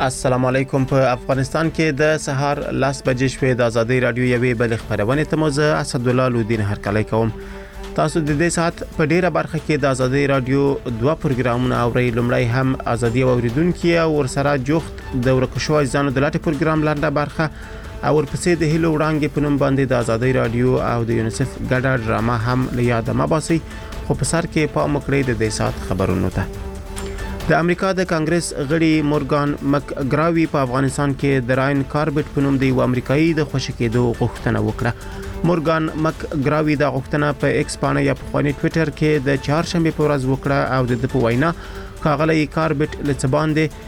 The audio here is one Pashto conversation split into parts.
السلام علیکم. په افغانستان کې د سهار 10 بجې شوې د ازادي رادیو یوې بل خبرونه ته موزه اسد الله لودین هرکلی کوم. تاسو د دې ساعت په ډیره برخه کې د ازادي رادیو دوه پروګرامونه اورئ. لومړی هم ازادي اوریدونکو او ورسره جوخت د ورکشو ځانو د لاټ پروګرام لنډه برخه او ورپسې د هیلو وړاندې په نوم باندې د ازادي رادیو او د یونیسف ګډه ډرامه هم لیاد ما باسي. خو په سر کې په مکړې د دې ساعت خبرونه ته د امریکا د کانګرس غړي مورګان مکګراوي په افغانستان کې د راین کاربټ په نوم د یو امریکایي د خوشی کېدو غوښتنه وکړه. مورګان مکګراوي د غوښتنه په ایکس باندې یا په خوني ټوئیټر کې د چهارشنبه په ورځ وکړه او د په وینا کاغلی کاربټ لڅباندې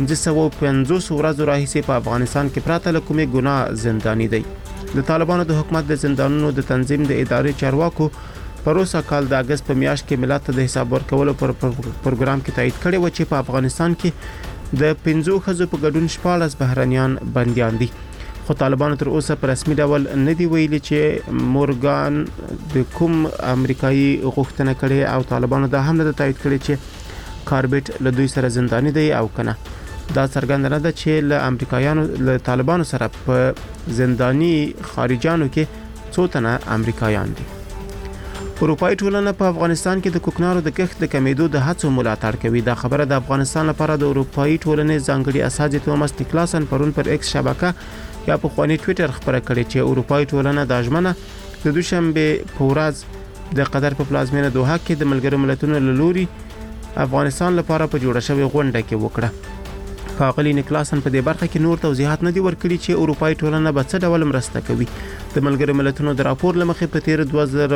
1550 ورځې راهیسې په افغانستان کې پراته لکومې ګناه زنداني دی. د طالبانو د حکومت د زندانونو د تنظیم د ادارې چارواکو پروسه کال د اگست په میاشت کې ملت ته د حساب ورکولو پر پروګرام کې تایید کړي و چې په افغانستان کې د 15 خزو په ګډون 14 بهرنیان بنديان دي. خو طالبانو تر اوسه په رسمي ډول نه دی ویلي چې مورګان د کوم امریکایي غوښتنه کړي او طالبانو دا هم نه تایید کړي چې کاربټ له دوی سره زنداني دی او کنه. دا څرګنده نه ده چې له امریکایانو له طالبانو سره په زنداني خارجانو کې څو تنه امریکایان دي. اروپای ټولنه په افغانستان کې د کوکنارو د کښت د کمیدو د هڅو ملاتړ کوي. دا خبره د افغانستان لپاره د اروپای ټولنې ځانګړي اساس توماس نیکلاسن پرون پر ایکس شبکه یا په خوني ټوئیټر خبره کړې چې اروپای ټولنه د ژمنه د دوشنبه په ورځ د قطر په پلازمینه دوحه کې د ملګرو ملتونو له لوري افغانستان لپاره په جوړه شوی غونډه کې وکړه. ښاغلي نیکلاسن په دې برخه کې نور توضیحات نه دي ورکړي چې اروپای ټولنه به څه ډول مرسته کوي. د ملګرو ملتونو د راپور لمخې په تیر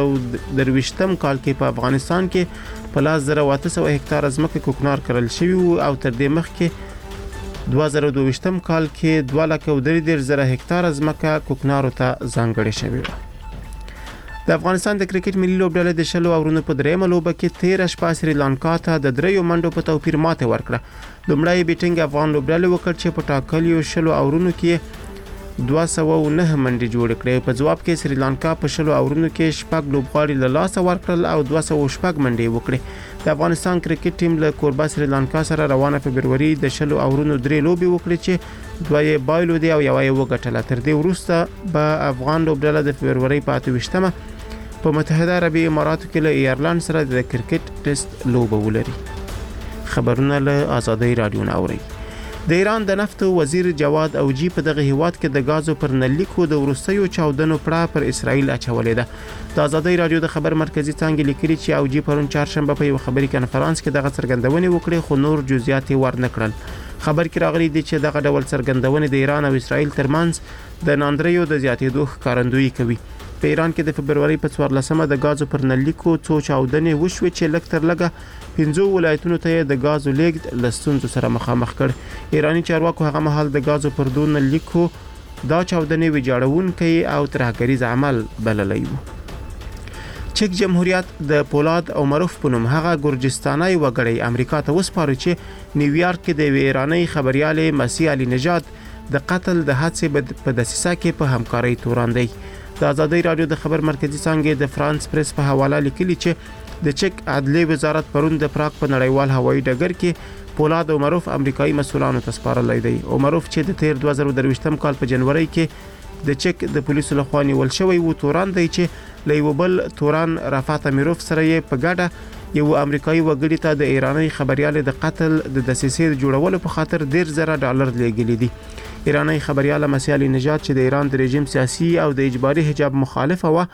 2023 کال کې په افغانستان کې په 1800 هکتار ځمکه کوکنار کرل شوی او تر دې مخکې 2022 کال کې 2,30,000 هکتار ځمکه کوکنارو ته ځانګړې شوې و. د افغانستان د کرکټ ملي لوبډلې د شلو اورونو په درېمه لوبه کې 13 شپه سریلانکا ته د 3 منډو په توپیر ماته ورکړه. لومړی بیټینګ افغان لوبډلې وکړ چې په ټاکلیو شلو اورونو کې 209 منډې جوړ کړې. په جواب کې سریلانکا په شلو اورونو کې شپږ لوبغاړي له لاسه ورکړل او 206 منډې وکړې. د افغانستان کرکټ ټیم له کوربه سریلانکا سره روانه فبروري د شلو اورونو 3 لوبې وکړې چې دوه یې بایلو دي او یو یې وګټله. تر دې وروسته به افغان لوبډله د فبروري په 28مه په متحده عربي اماراتو کې له ایرلند سره د کرکټ ټیسټ لوبه ولري. خبرونه له ازادي رادیو ناوري. د ایران د نفت وزیر جواد اوجی په دغه هیواد کې د غازو پر نلیکو د ورستیو چاودنو پړه پر اسرائیل اچولې ده. د ازادي رادیو د خبر مرکزی څنګه لیکلي چې اوجی پرون چهارشنبه په یو خبري کانفرنس کې دغه څرګندونه وکړه خو نور جزئیات ورنکړل. خبر کې راغلي دي چې دغه ډول څرګندونه د ایران او اسرائیل ترمنځ د ناندریو د زیاتېدو ښکارندویي کوي. په ایران کې د فبروري په 14مه د غازو پر نلیکو څو چاودنې وشوي چې لکتر لګه 15 ولایتونو ته د غازو لیږد لستونزو سره مخامخ کړ. ایرانی چارواکو هغه مهال د غازو پر دون نلیکو دا چاودنې ویجاړونکې او ترهګریز عمل بللی وو. چک جمهوریت د پولاد او معروف په نوم هغه ګورجستاني وګړی امریکا ته وسپارو چې نیویارک کې د ایرانی خبريال مسیح علي نژاد د قتل د حادثې په دسیسه کې په همکارۍ توران دی. د ازادي رادیو د خبر مرکزی څنګه د فرانس پریس په حواله لیکلي چې د چک عدلیه وزارت پرون د پراګ په نړیوال هوایي ډګر کې پولاد او معروف امریکایي مسولانو ته سپارلای دی. او معروف چې د تیر 2023 کال په جنوري کې د چک د پولیسو لخوا نیول شوی و توران دی چې لیوبل توران رفعت امیروف سره په ګډه یو امریکایي وګړي ته د ایرانی خبريال د قتل د دسیسې جوړولو په خاطر $10,000 لګیلي دي. ایرانی خبريال مسیح علي نژاد چې د ایران د رژیم سیاسي او د اجباري حجاب مخالفه و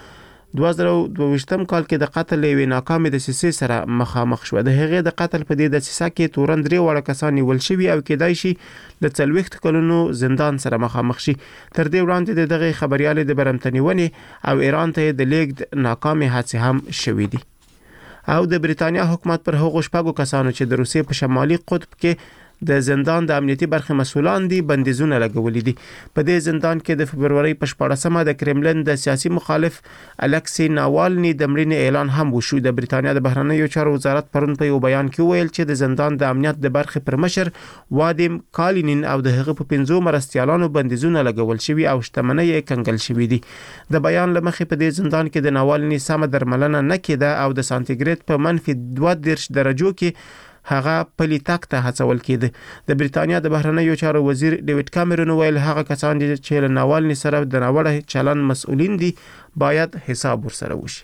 2022 کال کې د قتل یوې ناکامې دسیسې سره مخامخ شو. د هغې د قتل په دې دسیسه کې تورن 3 وړ کسان نیول شوي او کېدای شي د 40 کلونو زندان سره مخامخ شي. تر دې وړاندې د دغه خبريال د برمتنیونې او ایران ته د لیږد ناکامې هڅې هم شوې دي. او د بریتانیا حکومت پر هغو شپږو کسانو چې د روسیې په شمالي قطب کې د زندان د امنیتي برخې مسولان دي بندیزونه لګولې دي. په دې زندان کې د فبروري په 14مه د کرملن د سیاسي مخالف الکسی ناوالني د مړینې اعلان هم وشو. د بریتانیا د بهرنیو چارو وزارت پرون په یو بیان کې ویل چې د زندان د امنیت د برخې پر مشر وادیم کالینین او د هغه په 15 مرستیالانو بندیزونه لګول شوي او شتمنۍ یې کنګل شوي دي. د بیان لمخې په دې زندان کې د ناوالني سم درملنه نه کېده او د سانتیګریډ په -2 درجو کې هغه پلي تګ ته هڅول کېده. د بریتانیا د بهرنیو چارو وزیر ډیوډ کامرون ویل هغه کسان چې له ناوالني سره د ناوړه چلند مسؤلین دي باید حساب ورسره وشي.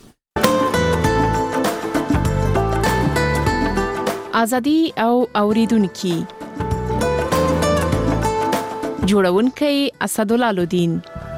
ازادي او اوریدونکو جوړونکي اسدالله لودین.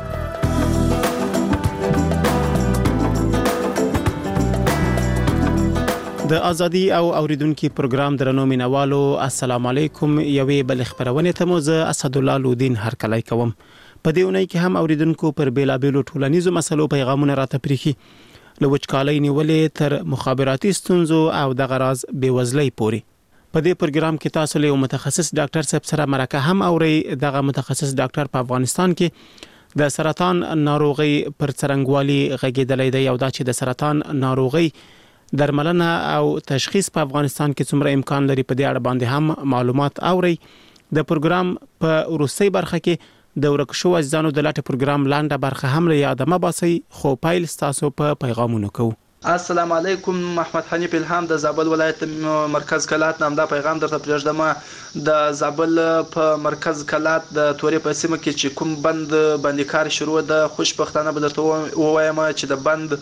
د ازادي او اوریدونکو پروګرام درنو مینوالو السلام علیکم. یوې بل خبرونه ته مو زه اسدالله لودین هرکلی کوم. په دې اونۍ کې هم اوریدونکو پر بیلابیلو ټولنیزو مسلو پیغامونه راته پریخي، له وچکالۍ نیولې تر مخابراتي ستونزو او د غراض بیوزلۍ پورې. په دې پروګرام کې تاسو له متخصص ډاکټر صاحب سره مرکه هم اوري. دغه متخصص ډاکټر په افغانستان کې د سرطان ناروغي پر څرنګوالي غږیدلې دی او دا چې د سرطان ناروغي درملنه او تشخیص په افغانستان کې څومره امکان لري په دې اړه باندې هم معلومات اوري. د پروګرام په وروستۍ برخه کې د ورکشو اجزانو د لاټ پروګرام لاندې برخه هم له یاده مباسي خو پایل تاسو په پیغامونو کو. السلام علیکم. محمد حنیف الهام د زابل ولایت مرکز کلات نام دا پیغام درته پرېږدم. د زابل په مرکز کلات د تورې په سیمه کې چې کوم بند باندې کار شروع ده، خوشبختانه به درته ووایم چې د بند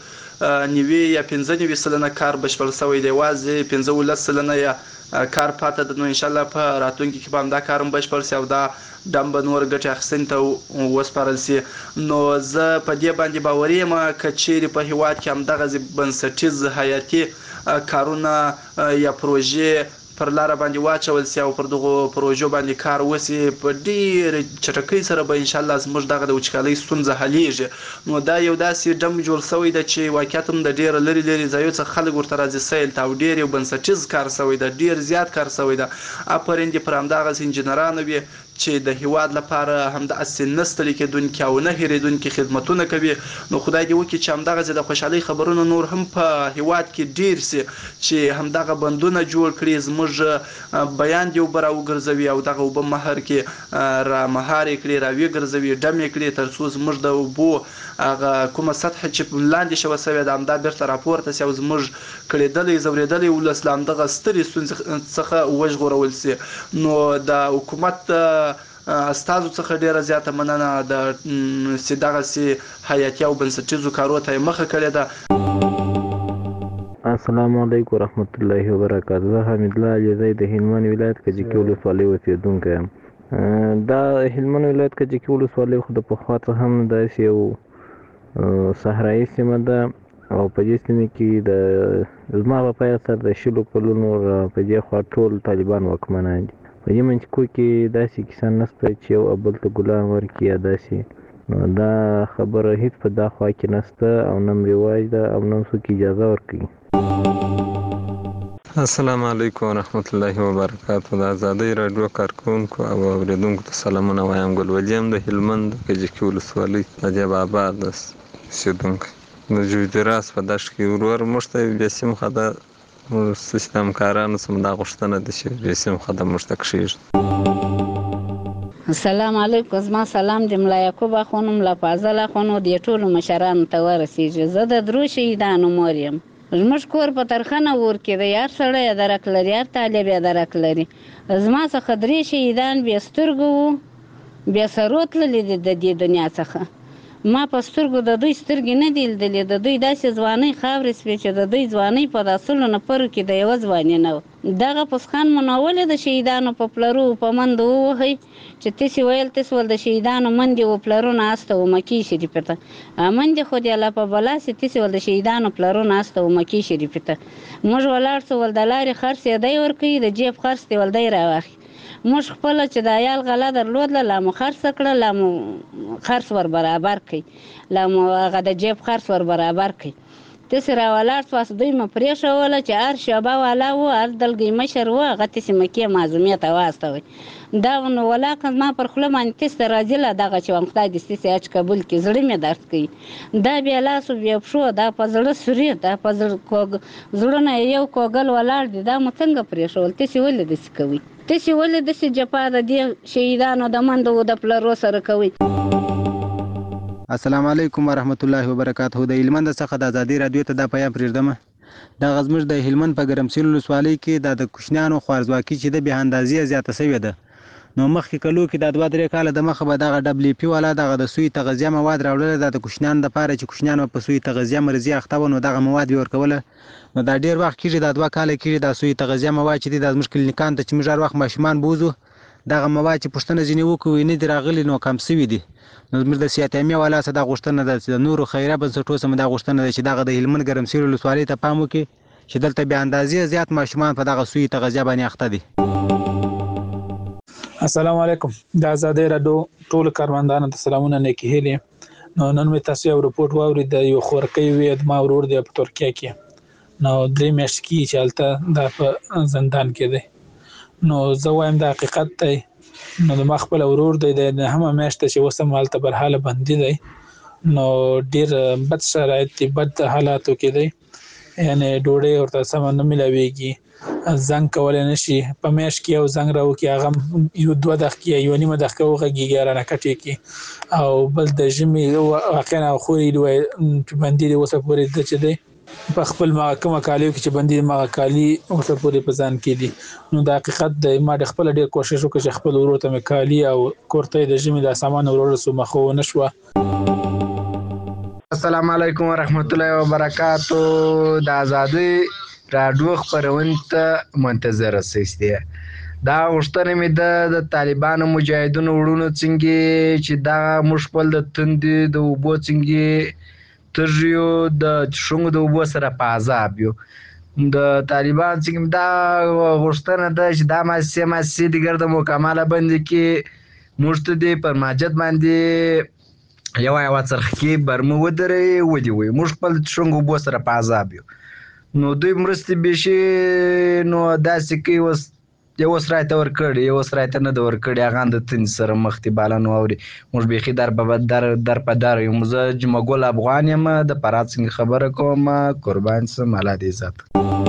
90 یا 95% کار بشپړ شوی دی. وازه 15% یا کار پاته ده. نو ان شاء الله په راتلونکي کې به هم دا کارم بشپړ شي او دا دمب نور ګټه اخیستنې ته وسپارل شي. نو زه په دې باندې باوري یم چې چیرې په هیواد کې هم دغه بنسټیز حیاتي کارونه یا پروژې پر لار باندې واچول شي او پر دغه پروژو باندې کار وشي په ډیر چټکۍ سره به ان شاء الله زموږ دغه د وچکالۍ ستونزه حلیږي. نو دا یو داسې ډم جوړ شوی دی چې واقعیت هم د ډیر لري ځایونو څخه خلک ورته راځي سیل ته او ډیر یو بنسټیز کار شوی دی، ډیر زیات کار شوی دی. افرین دي پر همدغه انجنیرانو وي چې د هیواد لپاره هم د اصل نستل کېدونکو او نه هېریدونکو خدمتونه کوي. نو خدای دې وکړي چې همدغه د خوشحالۍ خبرونه نور هم په هیواد کې ډیر سي چې همدغه بندونه جوړ کړي، زموږ بیان دی وبره وګرځوي او دغه وب مهر کې را مهار کړي، را وګرځوي، ډم کړي تر څو زموږ د وبو هغه کومه سطح چې لاندې شو سوي د همدا بیرته راپورته سي او زموږ کړيدلې زوریدلې ولسلام دغه ستري ستونزې څخه وژغورول سي. نو د حکومت استازو څخه ډیره زیاته مننه د دغه سي حیاتي او بنسټیزو کارو ته مخه کړې ده. السلام علیکم ورحمت الله وبرکاته. زه حمید الله علیزی د هلمند ولایت کجکی ولسوالۍ اوسیدونکی یم. دا هلمند ولایت کجکی ولسوالۍ خو د پخوا څخه هم داسې یو صحرایي سیمه ده او په دې سیمه کې د زما په پای سره د شلو کلونو په دې خوا ټول طالبان واکمنان دي. په دې منځ کې داسې کسان نشته چې یو بل ته ګلان ورکړي یا داسې. نو دا خبره هیڅ په دا خوا کې نشته او نه رواج ده او نه څوک اجازه ورکوي. السلام علیکم ورحمت الله وبرکاته. د ازادۍ راډیو کارکونکو او اوریدونکو ته سلامونه وایم. ګل ولیم د هلمند کجکی ولسوالۍ د جبل آباد اوسیدونکی. د جوجراس په دشت کې ورور موږ ته بسیم خدا سیستم کارانو سم دا غوښتنه د شي بسیم خدا موږ ته کښیږي. السلام علیکم. زما سلام د ملا یعقوب خانم لا فاضل خانو د ټولو مشرانو ته ورسیږي. زه د درو شهیدانو مور یم. زموږ کور په ترخانه ور کې د یار سړی درک لري، یار طالب درک لري. زما څخه 3 شهیدان بیا سترګو بیا سروت لري د دې دنیا څخه. ما په سترګو د دوی سترګې نه دي لیدلې. د دوی داسې ځوانۍ خاورې سوې چې د دوی ځوانۍ په داسلو نفرو کې د یوه ځواني نه و. دغه پسخان منولې د شهیدانو په پلرو په منډو ووهئ چې تاسې ویل تاسې ول د شهیدانو منډې و پلرونه استه و مکې شریفې ته. منډې خو دې الله په بلا سي، تاسې ول د شهیدانو پلرونه استه و مکې شریفې ته. موږ ولاړ سو ول د لارې خرڅ یې دی ورکوي، د جیب خرڅ دی ول دی راواخي. موږ خپل چې د عیال غلا درلودله لا مو خرڅ کړه، لا مو خرڅ ور برابر کړي، لا مو هغه د جیب خرڅ ور برابر کړي. تاسې راولاړ سواست دوی مو پرېښوله چې هر شعبه والا و، هر دلګۍ مشر و، هغه تاسې مکې معظمې ته واستوئ. دا نو ولاکه زما پر خوله باندې تاسې ته راځي له دغه چې وم خدای دې ستاسې حج قبول کړي. زړه مې درد کوي. دا بیا لاسو بیا پښو دا په زړه سوري، دا په زړونه یو کوګل ولاړ دي. دا مو څنګه پرېښول؟ تاسې ولې داسې کوئ؟ تاسې ولې داسې جفا د دې شهیدانو د منډو د پلرو سره کوئ؟ السلام علیکم ورحمت الله وبرکاته. د هلمند څخه د ازادۍ راډیو ته دا پیام پرېږدم دغه زموږ د هلمند په ګرمسیر ولسوالۍ کې د کوچنیانو خوارځواکي چې د بې اندازې زیاته شوې ده. نو مخکې کلو کې د 2-3 کاله د مخه به دغه WP والا دغه د سوی تغذیه مواد راوړل د کوچنیانو لپاره چې کوچنیانو په سوی تغذیه مرزي اخته و، نو دغه مواد ورکول. نو دا ډیر وخت کېږي، د 2 کاله کېږي د سوی تغذیه مواد چې د زموږ کلینیکان ته چې موږ هر وخت ماشومان بوزو دغه مواد چې پوښتنه ځینې وکړو نه دي راغلي نو کم شوي دي. نو زموږ د سیاتامي والا څخه دا غوښتنه ده چې د نورو خیریه بنسټونو څخه دا غوښتنه ده چې دغه د هلمند ګرمسیر ولسوالۍ ته پام وکړي چې دلته بې اندازې زیات ماشومان په دغه سوی تغذیه باندې اخته دي. السلام علیکم. د آزادۍ راډیو ټول کاروندانو ته سلامونه نیکی هیلې. نو نن مې تاسو یو رپورټ واورید د یو خورکۍ وې ما ورور دی په ترکیه کې، نو 3 میاشتې کې چې هلته دا په زندان کې دی. نو زه وایم د حقیقت دی. نو د ما خپل ورور دی د همه میاشته چې اوس هم هلته برحاله بندي دی، نو ډېر بد شرایط دي، بد حالاتو کې دی، یعنې ډوډۍ ورته سمه نه میلاویږي، زنګ کولی نه شي، په میاشت کې یو زنګ راوکړي هغه یو 2 دقیقې یا یوه نیمه دقیقه وغږېږي رانه کټ یې کړي، او بل د ژمي واقعا خوري چې بندي دی اوسه پورې د چې دی په خپل کومه کالیو کې چې بندي مغه کالي اوسه پورې په ځان کې دي. نو د حقیقت د ما د خپل ډېر کوشش وکړ چې خپل ورور ته مې کالي او کورته د ژمي د سامان ورور سو مخه ونه شوه. السلام علیکم ورحمت الله وبرکاتو. د آزادۍ راډیو خپرونې ته منتظر اوسئ. دا غوښتنه مې د طالبانو مجاهدینو وروڼو څنګه چې دا موږ خپل د تندې د اوبو څنګه تږیو د شونګو د اوبو سره په عذاب یو. د طالبان څنګه دا غوښتنه ده چې دا ماسې د ګرده مکمله بندي کې موږ ته دې پر ماجد باندې یوه څرخکې برمه ودرې ودې وي، موږ خپل د شونګو اوبو سره په عذاب یو. نو دوی مرستې بیشي نو داسې کوي اوس یو سرای ته ورکړي یو سرای ته نه ده ورکړي، هغه د تند سره مخ دي بالا نو اوري. موږ بیخي در په در یم. زه جمعګل افغان یم، د فرات څنګه خبره کوم. قربان سم، الله دې عزت.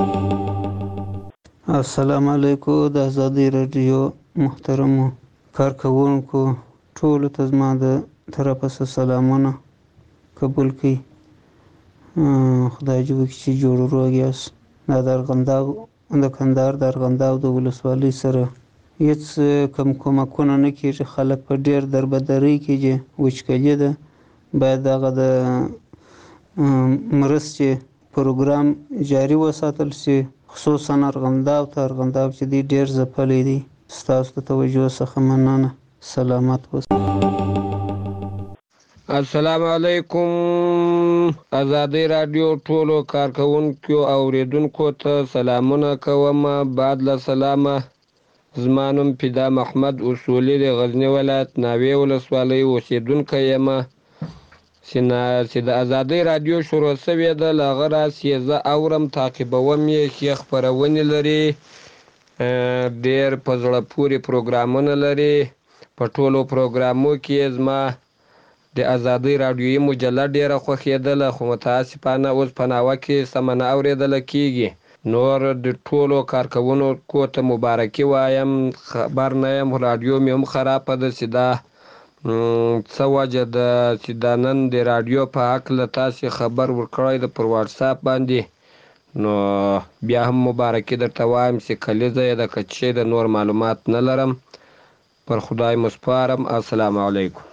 السلام علیکم. د آزادۍ راډیو محترمو کارکوونکو ټولو ته زما د طرفه څخه سلامونه قبول کړئ. خدای دې وکړي چې جوړ روغ یاست. دا د ارغنداب د کندهار د ارغنداب د ولسوالۍ سره هېڅ کم کومکونه نه کېږي. خلک په ډېر دربدرۍ کې دي، وچکلي ده. باید دغه د مرستې پروګرام جاري وساتل شي، خصوصا ارغنداب چې دی ډېر ځپلی دی. ستاسو د توجه څخه مننه. سلامت اوسئ. السلام علیکم. آزادۍ راډیو ټولو کارکوونکو او اوریدونکو ته سلامونه کوم. بعد له سلامه، زما نوم فدا محمد اصولي د غزني ولایت ناوې ولسوالۍ اوسېدونکی یم. چې د آزادۍ راډیو شروع شوې ده له هغه راځي زه اورم، تعقیبوم یې، ښې خپرونې لري، ډېر په زړه پورې پروګرامونه لري. په ټولو پروګرامو کې زما د آزادۍ راډیویي مجله ډېره خوښېدله، خو متاسفانه اوس په ناوه کې سمه نه اورېدله کېږي. نور د ټولو کارکوونکو ته مبارکي وایم. خبر نه یم، راډیو مې هم خرابه ده چې دا څه وجه ده چې دا نن د راډیو په هکله تاسې خبر ورکړی ده پر واټساپ باندې. نو بیا هم مبارکي درته وایم چې کلیزه یې ده، که څه د نور معلومات نه لرم. پر خدای مسپارم. السلام علیکم.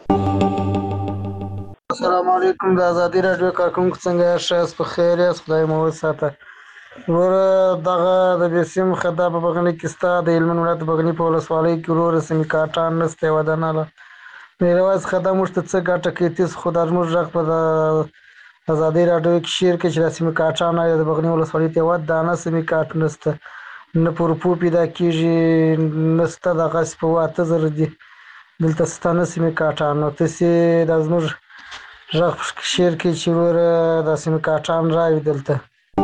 السلام علیکم. د آزادۍ راډیو کارکوونکو څنګه یاست؟ ښه یاست؟ په خیر یاست؟ خدای مو وساته. وروره دغه د بیسیم خطا په بغني کې ستا د هلمند ولایت بغني په ولسوالۍ کې وروره سیمې کاټان نسته یوه دانه له میرویس خطا موږ ته څه ګټه کوي؟ تیز خو دا زموږ غږ په د آزادۍ راډیو کې شیر کې چې دا سیمې کاټان د بغني ولسوالۍ ته یوه دانه سیمې کاټ نسته، نه پورپو پیدا کېږي، نسته دغسې په 8000 دي دلته سته نه سیمې کاټان. نو تاسې دا زموږ غږ شیر کې چې وروره دا سیمې کاټان راوي دلته.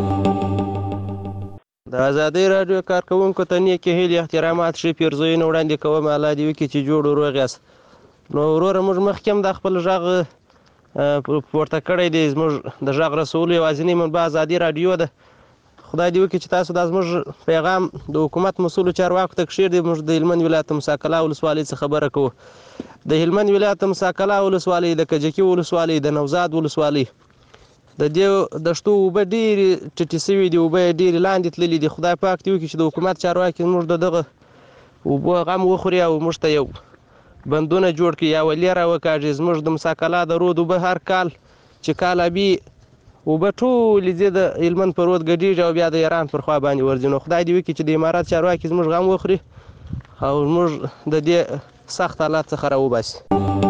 د آزادۍ راډیو کارکوونکو ته نیکې هیلې احترامات ښې پیرزویونه وړاندې کوم. الله دې وکړي چې جوړ و روغ یاست. نو وروره موږ مخکې هم دا خپل غږ پورته کړی دی. زموږ د غږ رسولو یوازینۍ منبع آزادۍ راډیو ده. خدای دې وکړي چې تاسو دا زموږ پیغام د حکومت مسؤلو چارواکو ته کښېږدئ. موږ د هلمند ولایت موسی کلا ولسوالۍ څخه خبره کوو. د هلمند ولایت موسی کلا ولسوالۍ، د کجکي ولسوالۍ، د نوزاد ولسوالۍ، د دې دشتو اوبه ډېرې ټیټې سوي دي، اوبه یې ډېرې لاندې تللي دي. خدای پاک دې وکړي چې د حکومت چارواکي زموږ د دغه اوبو غم وخوري او موږ ته یو بندونه جوړ کړي یا ولې راوکاږي. زموږ د مساکلا د رود اوبه هر کال چې کال ابي اوبه ټولې ځي د هلمند په رود ګډېږي او بیا د ایران پر خوا باندې ورځي. نو خدای دې وکړي چې د امارات چارواکي زموږ غم وخوري او موږ د دې سخت حالات څخه راوباسي.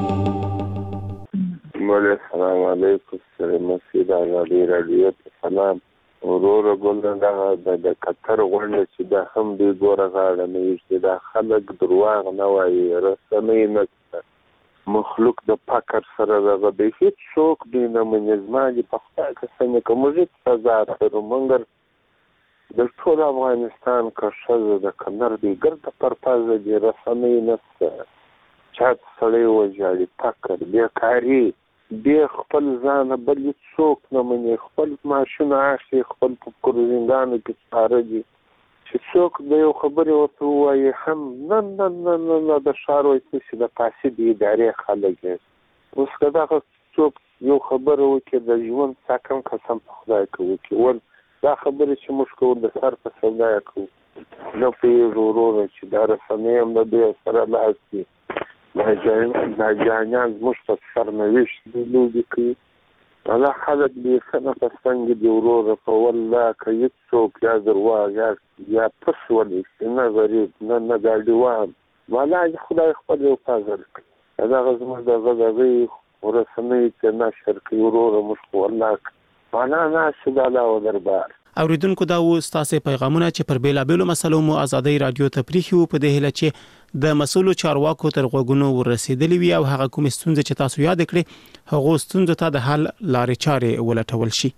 السلام علیکم. سره مسعود آزادي رادیو ته سلام. وروره ګل د قطر غونډه چې دا هم دوی ګوره غاړه نه وي، دا خلک درواغ نه وایي، رسنۍ نشته، مخلوق د فقر سره دغه دی، هېڅ څوک دوی نه مني. زما دې په خدای قسم که موږ هېڅ سزا کړو، مګر د ټول افغانستان که ښځه د کنر دی ګرده پرپزه دي، رسنۍ نشته، چا سړی وژاړي، فقر، بېکاري، بې خپل ځانه بل څوک نه مني، خپل معاشونه اخلي، خپل په کورزینګانو کې سپاره دي چې څوک د یو خبرې ورته ووایي هم نه نه نه نه نه د ښار وایي چې د فاسد ادارې خلک یې. اوس که دغه څوک یو خبره وکړي د ژوند ساکم قسم په خدای که وکړي، ول دا خبرې چې موږ کوو د سر په سودا یې کوو، نه پوهېږو وروره چې دا رسنۍ هم د دوی سره لاس دي. دا جانیان زموږ په سرنوشت دوی لوبې کوي. دا خلک بېخنه په څنګه دي وروره، په والله که هېڅ څوک یا درواغ یا پس ولېسي، نه غریب نه ګاډیوان، والا خدای خپل یو فضل کوي. دغه زموږ دغه دغې رسنۍ چې نشر کوي وروره، موږ خو والله والا ناشد الله و دربار. اوریدونکو دا و ستاسو پیغامونه چې پر بیلابېلو مسلو مو آزادۍ رادیو ته پریښي وو، په دې هیله چې د مسؤلو چارواکو تر غوږونو ورسېدلې وي او هغه کومې ستونزې چې تاسو یاد کړې هغو ستونزو ته د حل لارې چارې ولټول شي.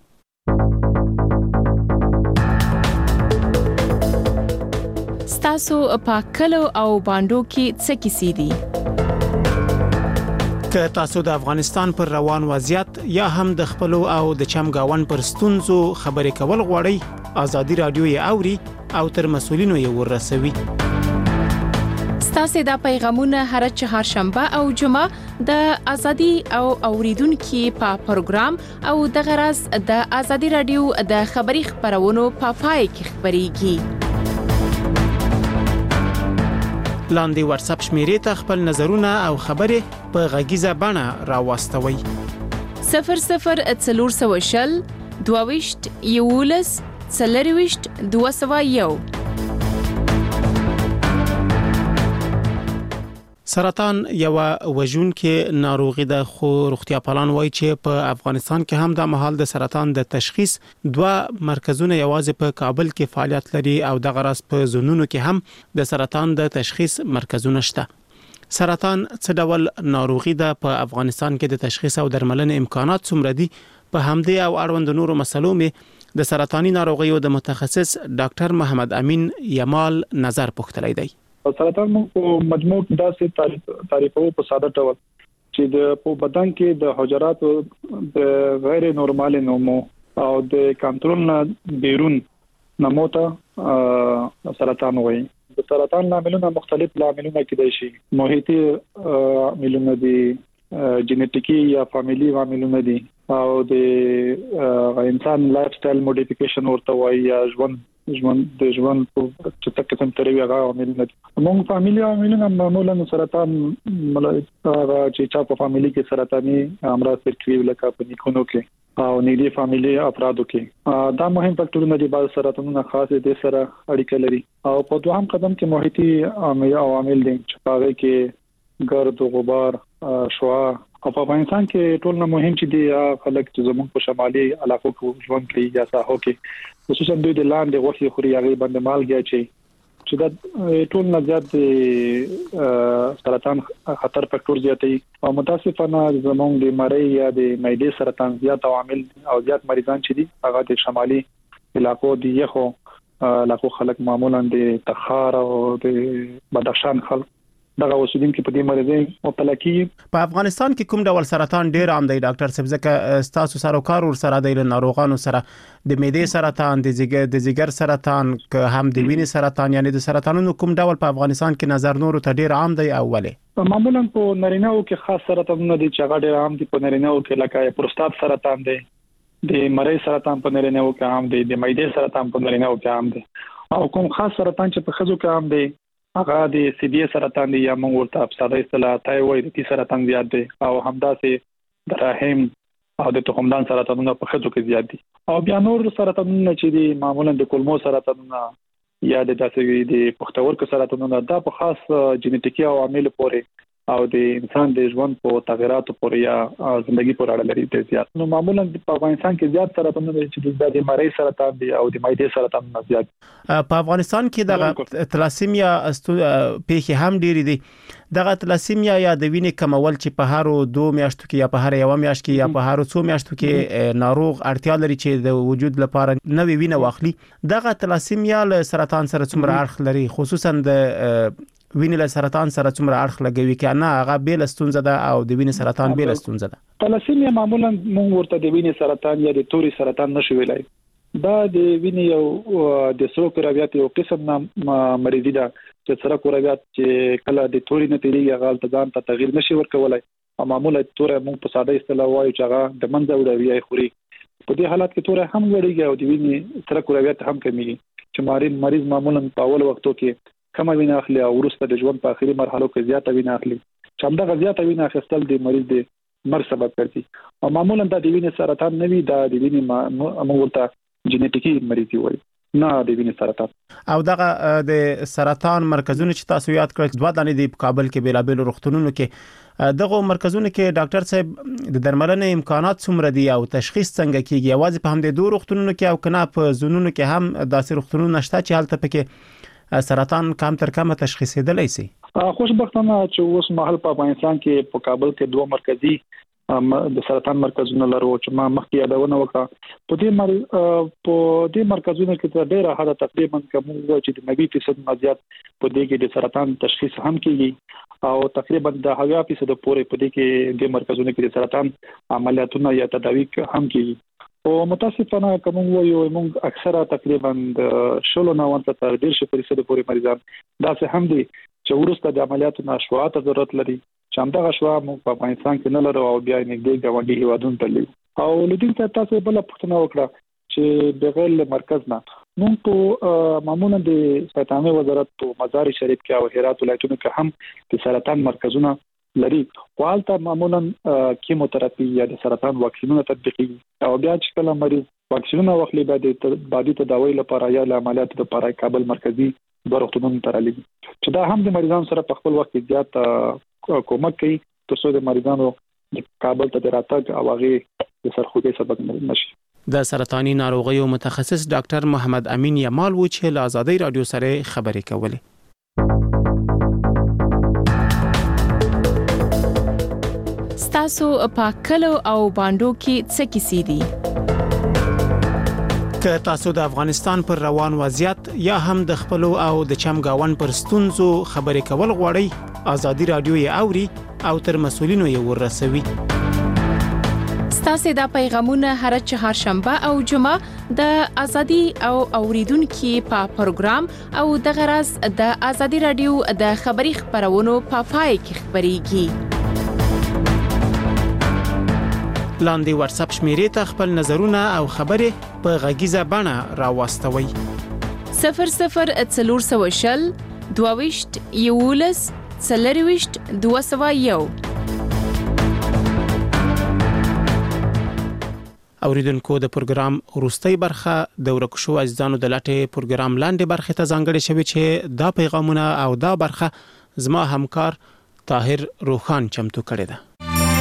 ستاسو په کلو او باندو کې څه کیسې دي؟ که تاسو د افغانستان پر روان وضعیت یا هم د خپلو او د چمګاون پر ستونزو خبرې کول غواړئ، آزادي رادیو یې اوري او تر مسؤلینو یې ورسوي. ستاسو د پیغامونه هر چهارشنبه او جمعه د آزادي او اوریدونکو په پروګرام او د غرض د آزادي رادیو د خبري خبرونو په پای کې خبريږي. لاندې واتس اپ شمیرې ته خپل نظرونه او خبرې په غږیزه بڼه راوستوي. 0040 22 11 40 201. سرطان یو وژونکې ناروغي ده، خو روغتیاپالان وایي چې په افغانستان کې هم د مهال د سرطان د تشخیص 2 مرکزونه یوازې په کابل کې فعالیت لري او د غرض په زونونو کې هم د سرطان د تشخیص مرکزونه شته. سرطان څه ډول ناروغي ده؟ په افغانستان کې د تشخیص او درملنې امکانات څومره دي؟ په همدې او اړوند نورو مسلو مې د سرطاني ناروغیو د متخصص ډاکټر محمد امین یمال نظر پوښتلی دی. سرطان موږ مجموع داسې تعریفو په ساده ډول چې د بدن کې د حجراتو د غیر نورمال نمو او د کنټرول نه بیرون نمو ته سرطان وایي. د سرطان لاملونه مختلف لاملونه کېدای شي، محیطي عاملونه دي، جینټیکي یا فامیلی عاملونه دي، او د انسان لایف سټایل موډیفیکیشن ورته وایي یا ژوند په چې قسم تروي هغه عاملونه دي. موږ فامیلی عاملونه معمولا سرطان چې چا په فامیلی کې سرطاني امراض ترکیب لکه په نیکونو کې او نږدې فامیلی افرادو کې دا مهم فاکټورونه دي. بعض سرطانونه خاص دي سره اړیکه لري. او په دوهم قدم کې محیطي عوامل دي چې هغه کې ګرد او غبار، شعاع، او په افغانستان کې ټول نه مهم چې دی خلک چې زموږ په شمالي علاقو کې ژوند کوي یا ساحو کې، خصوصا دوی د لاندې غوښې خوري، هغه باندې مالګه چې دا ټول نه زیات سرطان خطر فاکټور زیاتوي. او متاسفانه زموږ د مری یا د معدې سرطان زیات عوامل او زیات مریضان چې دي هغه د شمالي علاقو دي. یخو علاقو خلک معمولا د تخار او د بدخشان خلک دغه اوسیدونکو په دې مرض مبتلا کیږي. په افغانستان کې کوم ډول سرطان ډیر عام دی ډاکټر صاحب؟ ځکه تاسو سره کار ور سره دی له ناروغانو سره، د معدې سرطان، د ځیګر سرطان، که هم د وینې سرطان، یعنی د سرطانونو کوم ډول په افغانستان کې نظر نورو ته ډیر عام دی او ولې؟ معمولا په نارینه‌و کې خاص سرطانونه دي چې هغه ډیر عام دي. په نارینه‌و کې لکه پروستات سرطان دی، د مری سرطان په نارینه‌و کې عام دی، د معدې سرطان په نارینه‌و کې عام دی، او کوم خاص سرطان چې په ښځو کې عام دی هغه د سیدی سرطان دی یا موږ ورته په ساده اصطلاح تایرویډ تی سرطان زیات دی، او همداسې د رحم او د تخمدان سرطانونه په ښځو کې زیات دي. او بیا نور سرطانونه چې دي معمولا د کولمو سرطانونه یا د داسې د پښتورګو سرطانونه دا په خاص جینیټیکي عوامل پورې او د انسان د ژوند په تغیراتو پورې یا ژوندۍ پورې اړه لري د زیات. نو معمولا په افغانستان کې زیات سرطانونه چې د مری سرطان دي او د معدې سرطانونه زیات. په افغانستان کې د تلاسیمیا پیښې هم ډېری دي. دغه تلاسیمیا یا د وینې کمول چې په هر 2 میاشتو کې یا په هر یو میاشت کې یا په هر 2 میاشتو کې ناروغ اړتیا لري چې د وجود لپاره نوې وینه واخلي. دغه تلاسیمیا له سرطان سره څومره اړخ لري، خصوصا د وینې له سرطان سره څومره اړخ لګوي کې نه هغه بیل ستونزه ده او د وینې سرطان بیل ستونزه ده؟ تلاسیمیا معمولا موږ ورته د وینې سرطان یا د توري سرطان نشو ویلای. دا د وینې یو د سرو کرویات یو قسم مریضي ده چې سره کرویات چې کله د توري نه تیریږي هغه ځان ته تغییر نشي ورکولای، او معمولا توري موږ په ساده اصطلاح وایو چې هغه د منځه وړي خوري. په دې حالت کې توري هم وړيږي او د وینې سره کرویات هم کمیږي چې مریض معمولا په اول وختو کې کم وینه اخلي او وروسته د ژوند په اخري مرحلو کې زیاته وینه اخلي چې همدغه زیاته وینه اخیستل د مریض د مرګ سبب ګرځي. او معمولا د وینې سرطان نه وي، د وینې موږ ورته جینیټیکي مریضي وایي، نه د وینې سرطان. او دغه د سرطان مرکزونه چې تاسو یاد کړل 2 دانې د کابل کې بیلابل روغتونونو کې، دغه مرکزونو کې ډاکټر صاحب د درملنې امکانات څومره دي او تشخیص څنګه کیږي؟ یوازې په هم د 2 روغتونونو کې او کنه په زونونو کې هم داسې روغتونونه نشته چې هلته پکې سرطان کم تر کمه تشخیصیدلی شي؟ خوشبختانه چې اوس مهال په افغانستان کې په کابل کې 2 مرکزي د سرطان مرکزونه لرو چې ما مخکې یادونه وکړه. په دې مرکزونو کې ډېر حد تقریبا کوم چې د 90% زیات په دې کې د سرطان تشخیص هم کیږي او تقریبا د 90% پورې په دې کې د مرکزونو کې د سرطان عملیاتونه یا تداوی هم کیږي. او متاسفانه کوم وایو موږ اکثره تقریبا د 90 تر 100% پورې مریضان دا هم دي چې ورسته د عملیاتو نشوات ضرورت لري چې همدغه شوا موږ په افغانستان کې نه لرو او بیا نږدې ګاونډي هیوادونو ته لرو. او لدین ته تاسو بل پوښتنه وکړه چې بغیر مرکز نه موږ په معمولا د صحت وزارت په مزار شریف کې او هرات ولایتونو کې هم د سرطان مرکزونه لري، خو هلته معمولا کیموتراپي یا د سرطان واکسینونه تطبیقیږي او بیا چې کله مریض واکسینونه واخلي د بعدي تداوی لپاره یا د عملیاتو لپاره کابل مرکزي روغتونونو ته رالیږي چې دا هم د مریضانو سره په خپل وخت کې زیات کومک کوي ترڅو د مریضانو د کابل ته راتګ او هغه د سرخوږي سبب نشي. د سرطاني ناروغیو متخصص ډاکټر محمد امین یمال و چې له آزادۍ رادیو سره خبرې کولې. ستاسو په کلو او باندو کې څه کیسې دي؟ که تاسو د افغانستان پر روان وضعیت یا هم د خپل او د چمګاون پر ستونزو خبرې کول غواړئ، آزادۍ رادیو یې اوري او تر مسؤلینو یې ورسوي. ستاسو د پیغامونه هر چهارشنبه او جمعه د ازادي او اوریدونکو په پروګرام او د غرض د آزادۍ رادیو د خبري خبرونو په پای کې خبريږي. لاندې واتس اپ شمیرې ته خپل نظرونه او خبرې په غږیزه بڼه راوستوي. 0040 22 یولس 40 201. اوریدونکو د پروګرام وروستۍ برخه د ورکشو عزیزانو د لاټه پروګرام لاندې برخه ته ځانګړې شوی چې دا پیغامونه او دا برخه زما همکار طاهر روخان چمتو کړی ده.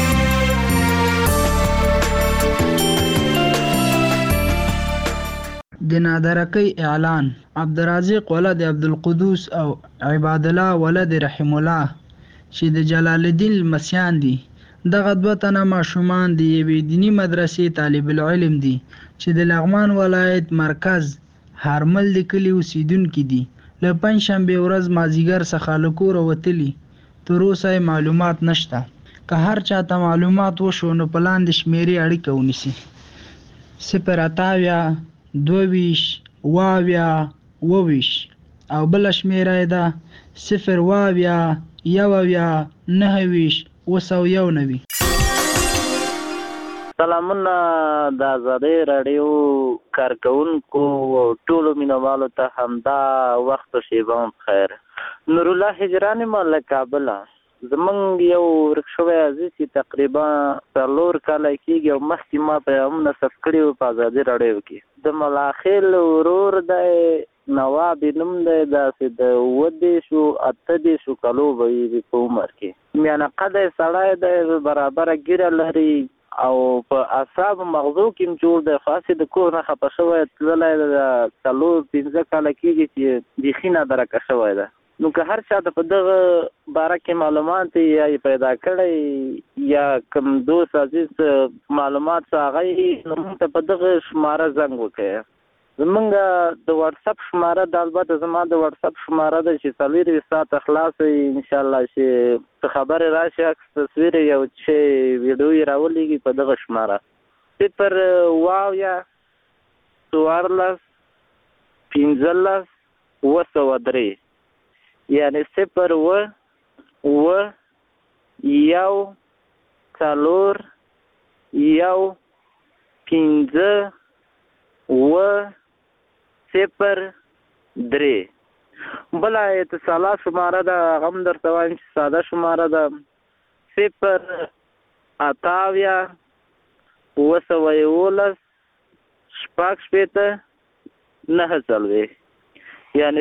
د نادرکی اعلان عبدالرزاق ولد عبدالقدوس او عباد الله ولد رحم الله چې د جلال الدین المسیان دي. دغه 2 تنه ماشومان د یوې دینی مدرسې طالب العلم دي چې د لغمان ولایت مرکز هرمل د کلی اوسیدونکو دي. له پنځشنبه ورځ مازیګر څخه له کوره وتلي، تر اوسه معلومات نشته. که هر چاته معلومات وشو نو په لاندې شمیرې اړیکه ونیسي: 0 22 واویا وویش او بل شمیره ده 0 واویا یوویا 9 ویش 291. سلامونه د آزادۍ راډیو کارکونکو ټولو مینوالو ته همدا وخت شیبه خیر. نور الله هجران مله کابل. زمونږ یو ورک شوی عزیز چې تقریبا 4 کاله کېږي او مخکې ما پیغامونه ثبت کړي وو په آزادۍ راډیو کې. د ملاخیل ورور دی نواب نوم دی، داسې د 28 کالو به وي په عمر کې. میانه قده سړی دی، برابره ږیره لري او په اعصاب مغزو کې جوړ دی. خاصې د کور نه خفه شوی تللی د 4-5 کاله کېږي چې بیخي نادرکه شوی ده. نو که هر چا ته په دغه باره کې معلومات یا پیدا کړی یا کوم دوست عزیز معلومات څه هغه نو موږ ته په دغه شماره زنګ وکړئ. زمونږ د واتساپ شماره د البته زما د واتساپ شماره ده چې 24 ساعته خلاص انشاءالله چې څه خبرې راشي عکس تصویر یو چې ویډیو یې راولېږي په دغه شماره 014-15-203 یعنی 0-1-4-1-5-3 بلا اتصالات شماره ده غم درته وایم چې ساده شماره ده 0-8-11-9 یعنی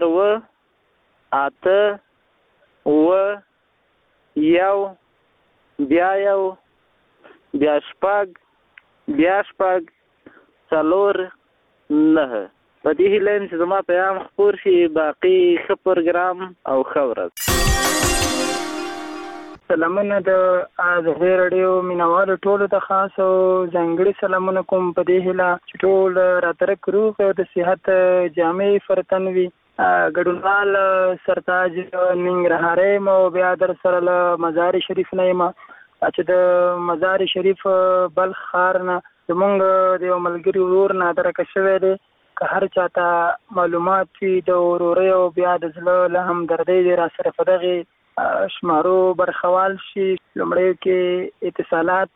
0-8-1-9 په دې هیله چې زما پیغام خپور شي. باقي ښه پروګرام او ښه ورځ. سلامونه د آزادۍ راډیو مینوالو ټولو ته خاص او ځانګړي سلامونه کوم په دې هیله چې ټول راترک روغ او د صحت جامع فرتن وي. ګډونوال سرتاج ننګرهاري مو بیا در سره له مزار شریف نه یم چې د مزار شریف بلخ ښار نه زمونږ د یو ملګري ورور نادرکه شوی دی. که هر چاته معلومات وي د ورورۍ او بیا د زړه له همدردۍ دی را سره په دغې شمارو برخوال شي. لومړیو کې اتصالات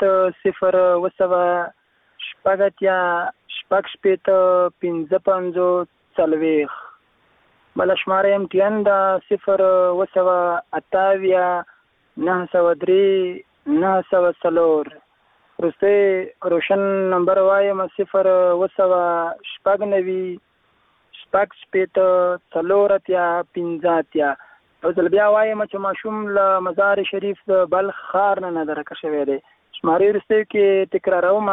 0-2-6-55-45 بله شماره MTN ده 0-903-904 وروستی روشن نمبر وایم 0-9-6-4-4-15 او ځل بیا وایم چې ماشوم له مزار شریف د بلخ ښار نه نادرکه شوی دی. شمارې وروستیو کې تکراروم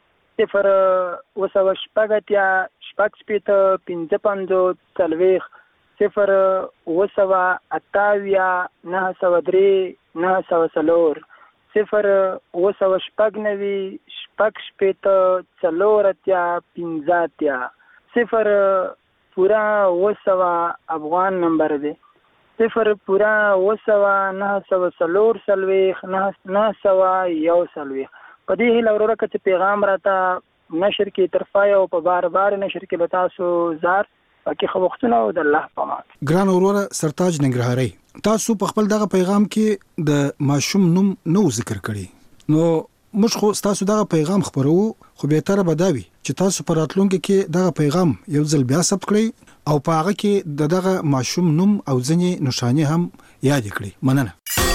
0-8-6-55-45 0-903-904 0-9-6-4-4-15 0 افغان نمبر دی 0-9-4-9 په دې هیله وروره که چې پیغام راته نشر کې ترفای او په بار نشر کې به تاسو زار پکې خو وختونه او د الله په امان. ګران وروره سرتاج ننګرهاري، تاسو په خپل دغه پیغام کې د ماشوم نوم نو ذکر کړی، نو موږ خو تاسو دغه پیغام خبرو خو به تر بداوي چې تاسو پر راتلونکو کې دغه پیغام یو ځل بیا ثبت کړئ او په هغه کې دغه ماشوم نوم او ځنې نشانه هم یاد کړئ. مننه.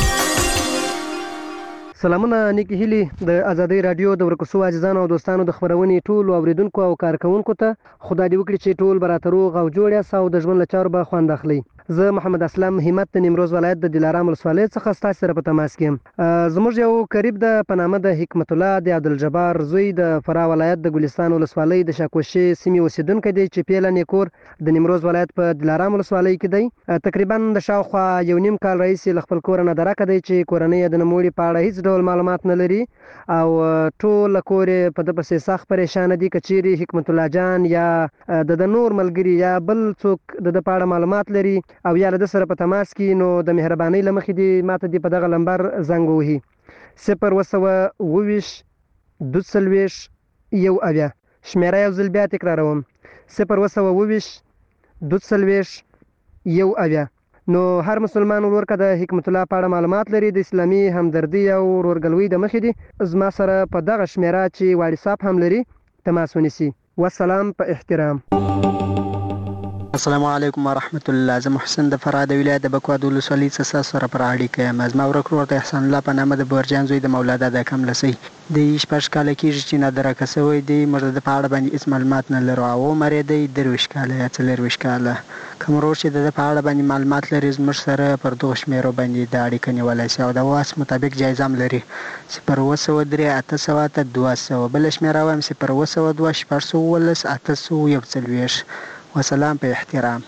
سلامونه نیکی هیلی د آزادۍ رادیو د ورکوسو عزیزانو او دوستانو د خبرونې ټول اوریدونکو او کارکونکو ته خدای دې وکړي چې ټول براتروغ او جوړ یاست او د ژوند له چارو به خوند اخلي. زه محمد اسلام همت د نیمروز ولایت د دلارام ولسوالۍ څخه ستاسو سره په تماس کې یم. زموږ یو قریب د پنامه د حکمت الله د عبدالجبار زوی د فراه ولایت د ګلستان ولسوالۍ د شاکوشي سیمې اوسیدونکی دی چې پیله نیکور د نیمروز ولایت په دلارام ولسوالۍ کې دی. تقریبا د شاوخوا 1.5 کال راهیسې له خپل کور نه درکه دی چې کورنۍ د نوموړي په اړه هیڅ ډول معلومات نه لري او ټول کور په د پسې سخت پریشان دي. کچيري حکمت الله جان یا د نور ملګری یا بل څوک د پاړه معلومات لري او یا د سره په تماس کې نو د مهرباني لمخې دي ماته دی په دغه نمبر زنګ وهي 0-2-20-1 شمیره یو ځل بیا تکراروم 0-2-20-1 نو هر مسلمان ورور که د حکمت الله په اړه معلومات لري د اسلامي همدردي او ورورګلوۍ د مخې دي زما سره په دغه شمیره چې واتساپ هم لري تماس ونیسي. والسلام په احترام. السلام علیکم ورحمت الله. زه محسن د فراه د ولایت د بکواد ولسوالۍ څخه سره پر اړیکه یم. زما ورک ورور د احسان الله په نامه د بورجان زوی د مولا دادا کملسۍ د 16 کاله کېږي چې نادرکه شوی دی. موږ د په اړه باندې هېڅ معلومات نه لرو او عمر یې دی 23 کاله یا 24 کاله. کوم ورور چې د په اړه باندې معلومات لري زموږ سره پر دغو شمیرو باندې د اړیکه نیولی شي او د واس مطابق جایزه هم لري 0703 800 200. بله شمیره وایم 0702 619 841. وسلام په احترام.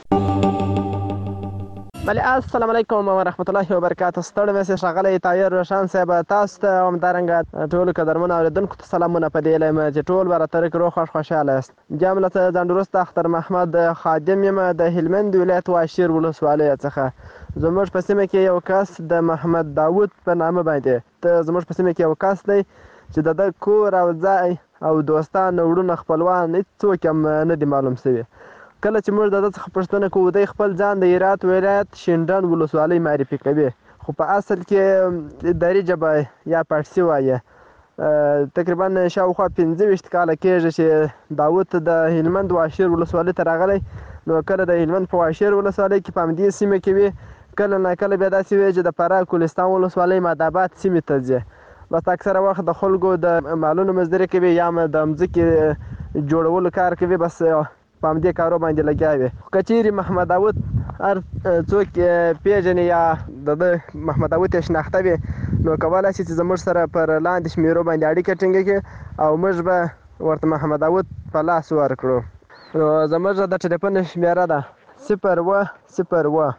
بله السلام علیکم ورحمت الله وبرکاته. ستړی مې سه ښاغلی طاهر روشن صاحب تاسو ته همدارنګه ټولو قدرمنو اورېدونکو ته سلامونه په دې لایم چې ټول به راته روغ خوښ خوشحاله یاست. جام له ځان وروسته اختر محمد خادم یم د هلمند ولایت واشیر ولسوالۍ څخه. زموږ په سیمه کې یو کس د محمد داود په نامه باندې زموږ په سیمه کې یو کس دی چې د ده کور او ځای او دوستان وروڼه خپلوان هېڅوک هم نه دي معلوم شوي. کله چې موږ د ده څخه پوښتنه کوو دی خپل ځان د هرات ولایت شینډنډ ولسوالۍ معرفي کوي خو په اصل کې دري ژبه یا پارسي وایي. تقریبا شاوخوا 25 کاله کېږي چې داود د هلمند واشیر ولسوالۍ ته راغلی. نو کله د هلمند په واشیر ولسوالۍ کې په همدې سیمه کې وي کله ناکله بیا داسې وي چې د فراه کولستان ولسوالۍ ماداباد سیمې ته ځي. بس اکثره وخت د خلکو د مالونو مزدوري کوي یا د مځکې جوړولو کار کوي. بس په همدې کارو باندې لګیا وي. که چیرې محمد داود هر څوک پیژني یا د محمد داود یې شناخته وي نو کولی شي چې زموږ سره پر لاندې شمیرو باندې اړیکه ټینګه کړي او موږ به ورته محمد داود په لاس ورکړو. نو زموږ د ټلیفون شمیره ده 010 1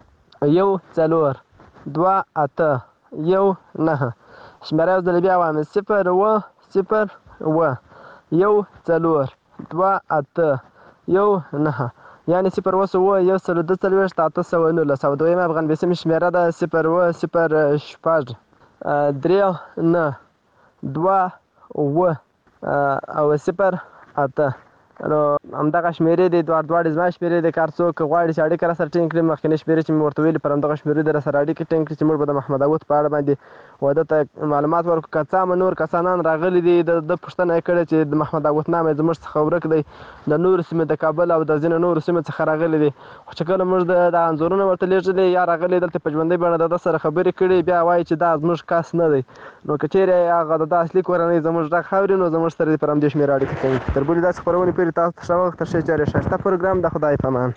4 2 8 1 9. شمیره یو ځل بیا وایم 010 1 4 2 8 1 9 یعنې 0 1 1 819 او دویم افغان بیسیم شمیره ده 0 0 6 3 9 2 و او 0 8. نو همدغه شمیرې دي دواړې زما شمیرې دي. کار څوک غواړي چې اړیکه راسره ټینګ کړي مخکینۍ شمیرې چې مې ورته ویلي پر همدغه شمیرې دې راسره اړیکې ټینګ کړي چې موږ به د محمد داود په اړه باندې واده ته معلومات ورکړو. که څه هم نور کسانان راغلي دي د پوښتنه یې کړې چې د محمد داود نام یې زموږ څخه ورک دی د نورو سیمې د کابل او د ځینو نورو سیمو څخه راغلي دي. خو چې کله موږ د انځورونه ورته لیږلي یا راغلي دلته په ژوندۍ بڼه د ده سره خبرې کړي بیا وایي چې دا زموږ کس نه دی. نو که چیرې هغه د ده اصلي کورنۍ زموږ غږ اوري نو زموږ سره دې پر همدې شمېره اړیکه کوي. تر بلې داسې خپرونې پورې تاسو ته ښه وخت. تر ښې چارې ښایسته پروګرام د خدای په امان.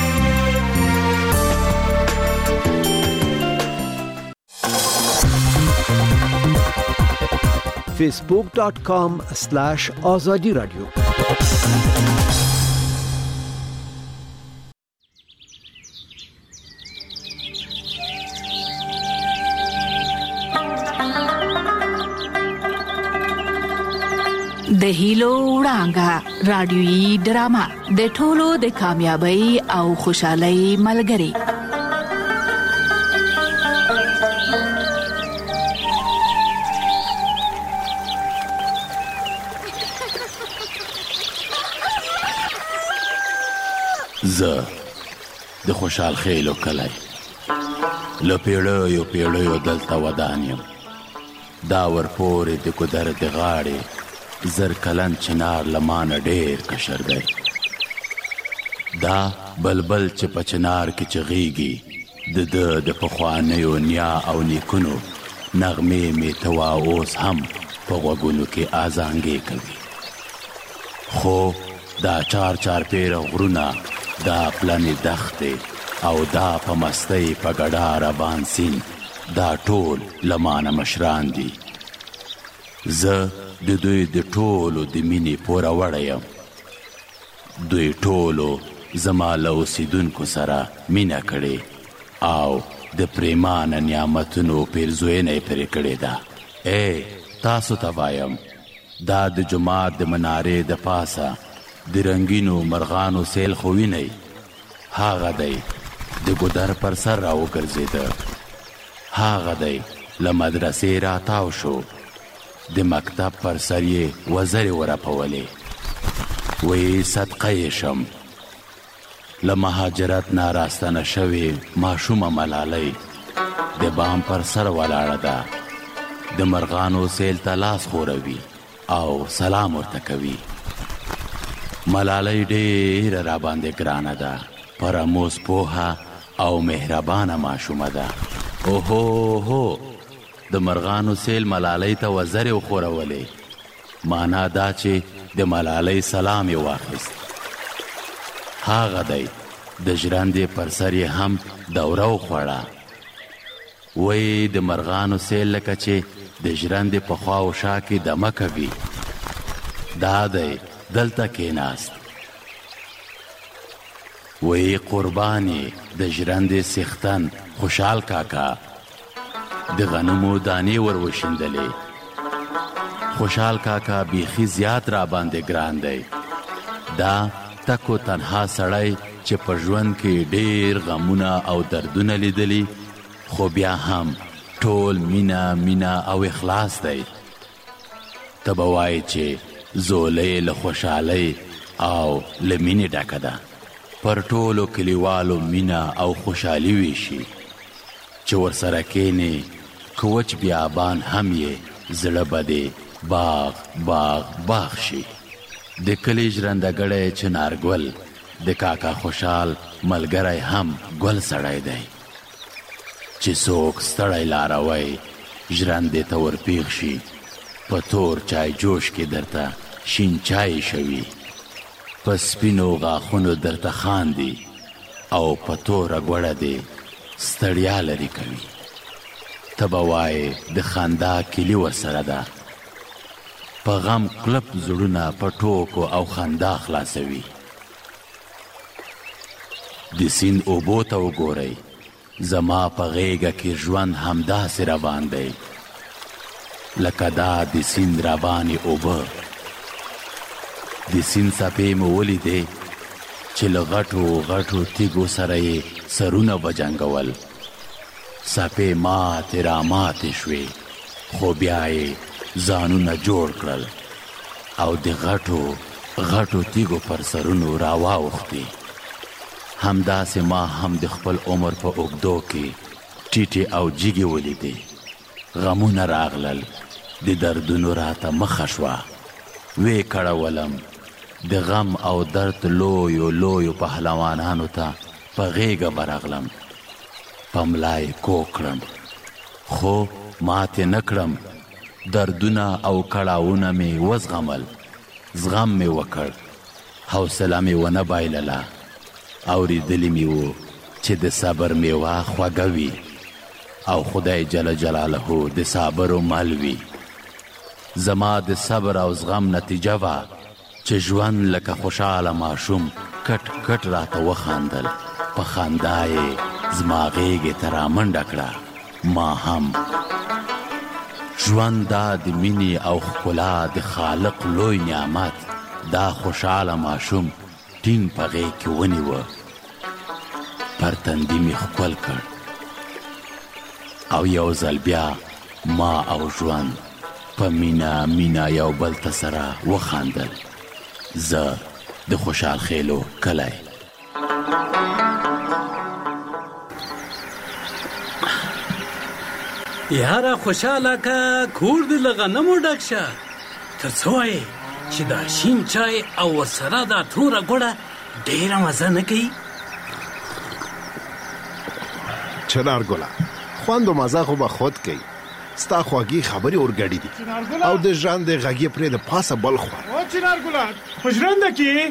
facebook.com/azadi radio د هیلو وړانګه رادیويي ډرامه د ټولو د کامیابی او خوشحالۍ ملګری. زه د خوشحال خیلو کلی له پیړیو دلته ودان یم. دا ورپورې د ګودر د غاړې زر کلن چنار لمانه ډیر کشر دی. دا بلبل چې په چنار کې چغیږي د پخوانیو نیا او نیکونو نغمې مې توا اوس هم په غوږونو کې ازانګې کوي. خو دا چار پیره غرونه دا پلنې دښتې او دا په مستۍ په ګډا ربان سیند دا ټول لمانه مشران دي. زه د دوی د ټولو د مینې پوره وړی یم. دوی ټولو زما له اوسیدونکو سره مینه کړې او د پریمانه نعمتونو پیرزوینه یې پرې کړې ده. تاسو ته وایم دا د جومات د منارې د پاسه د رنګینو مرغانو سیل خو وینئ. هغه دی د ګودر پر سر را وګرځېده. هغه دی له مدرسې راتاو شو. د مکتب پر سر یې وزرې ورپولې. وی صدقه یې شم له مهاجرت نه راستنه شوې ماشومه ملالۍ د بام پر سر ولاړه ده، د مرغانو سیل ته لاس خوروي او سلام ورته کوي. ملالۍ ډېره راباندې ګرانه ده، پرموز پوهه او مهربانه ماشومه ده. اوهو هو د مرغانو سیل ملالۍ ته وزرې وښورولې، معنا دا چې د ملالۍ سلام یې واخیست. هغه دی د ژرندې پر سر یې هم دوره وخوړه. وی د مرغانو سیل لکه چې د ژرندې په خوا و شا کې دمه کوي. دا دی دلته کېناست. وی قربانې د ژرندې څښتن خوشحال کاکا د غنمو دانې ور وشیندلې. خوشحال کاکا بیخي زیات را باندې ګران دی. دا تکو تنها سړی چې په ژوند کې ډېر غمونه او دردونه لیدلی، خو بیا هم ټول مینه او اخلاص دی. ته به وایې چې زولۍ له خوشحالۍ او له مینې ډکه ده. پر ټولو کلیوالو مینه او خوشحالي ویشي چې ورسره کینې، که وچ بیابان هم یې زړه به دې باغ شي. د کلي ژرندهګړی چنارګل د کاکا خوشحال ملګری هم ګل سړی دی چې څوک ستړی لاروی ژرندې ته ورپیښ شي، په تور چای جوش کې درته شین چای شوي، په سپینو غاښونو درته خاندي او په توره ګوړه دې ستړیا لرې کوي. ته به وایې د خندا کلي ورسره ده. په غم کلپ زړونه په ټوکو او خندا خلاصوي. د سیند اوبو ته وګورئ، زما په غیږه کې ژوند همداسې روان دی لکه دا د سیند روانې اوبه. د سیند څپې مو ولیدې چې له غټو تیږو سره یې سرونه وجنګول. څپې ماتې راماتې شوې، خو بیا یې ځانونه جوړ کړل او د غټو تیږو پر سرونو راواوښتې. همداسې ما هم د خپل عمر په اوږدو کې ټیټې او جیږې ولیدې. غمونه راغلل، د دردونو راته مخه شوه. وی کړولم د غم او درد لویو پهلوانانو ته په غیږه برغلم، په ملا یې کوږ کړم، خو ماتې نه کړم. دردونه او کړاوونه مې وزغمل، زغم مې وکړ، حوصله مې ونه بایلله. اورېدلی مې و چې د صبر میوه خوږه وي او خدای جل جلاله د صابرو مل وي. زما د صبر او زغم نتیجه وه چې ژوند لکه خوشحاله ماشوم کټ راته وخاندل. په خندا یې زما غیږې ته رامنډه کړه. ما هم ژوند دا د مینې او ښکلا د خالق لوی نعمت، دا خوشحاله ماشوم ټینګ په غیږ کې ونیوه، پر تندي مې ښکل کړ او یو ځل بیا ما او ژوند په مینه یو بل ته سره وخاندل. زه د خوشحال خیلو کلی. یاره خوشحاله که کور دې له غنمو ډک شه. ته څه وایې چې دا شین چای او ورسره دا توره ګوړه ډېره مزه نه کوي؟ چنارګله، خوند و مزه خو به خود کوي. ستا خواږي خبرې اورګډې دي او د ژرندې غږ یې پرې د پاسه بل خوا. چنارګله په ژرنده کې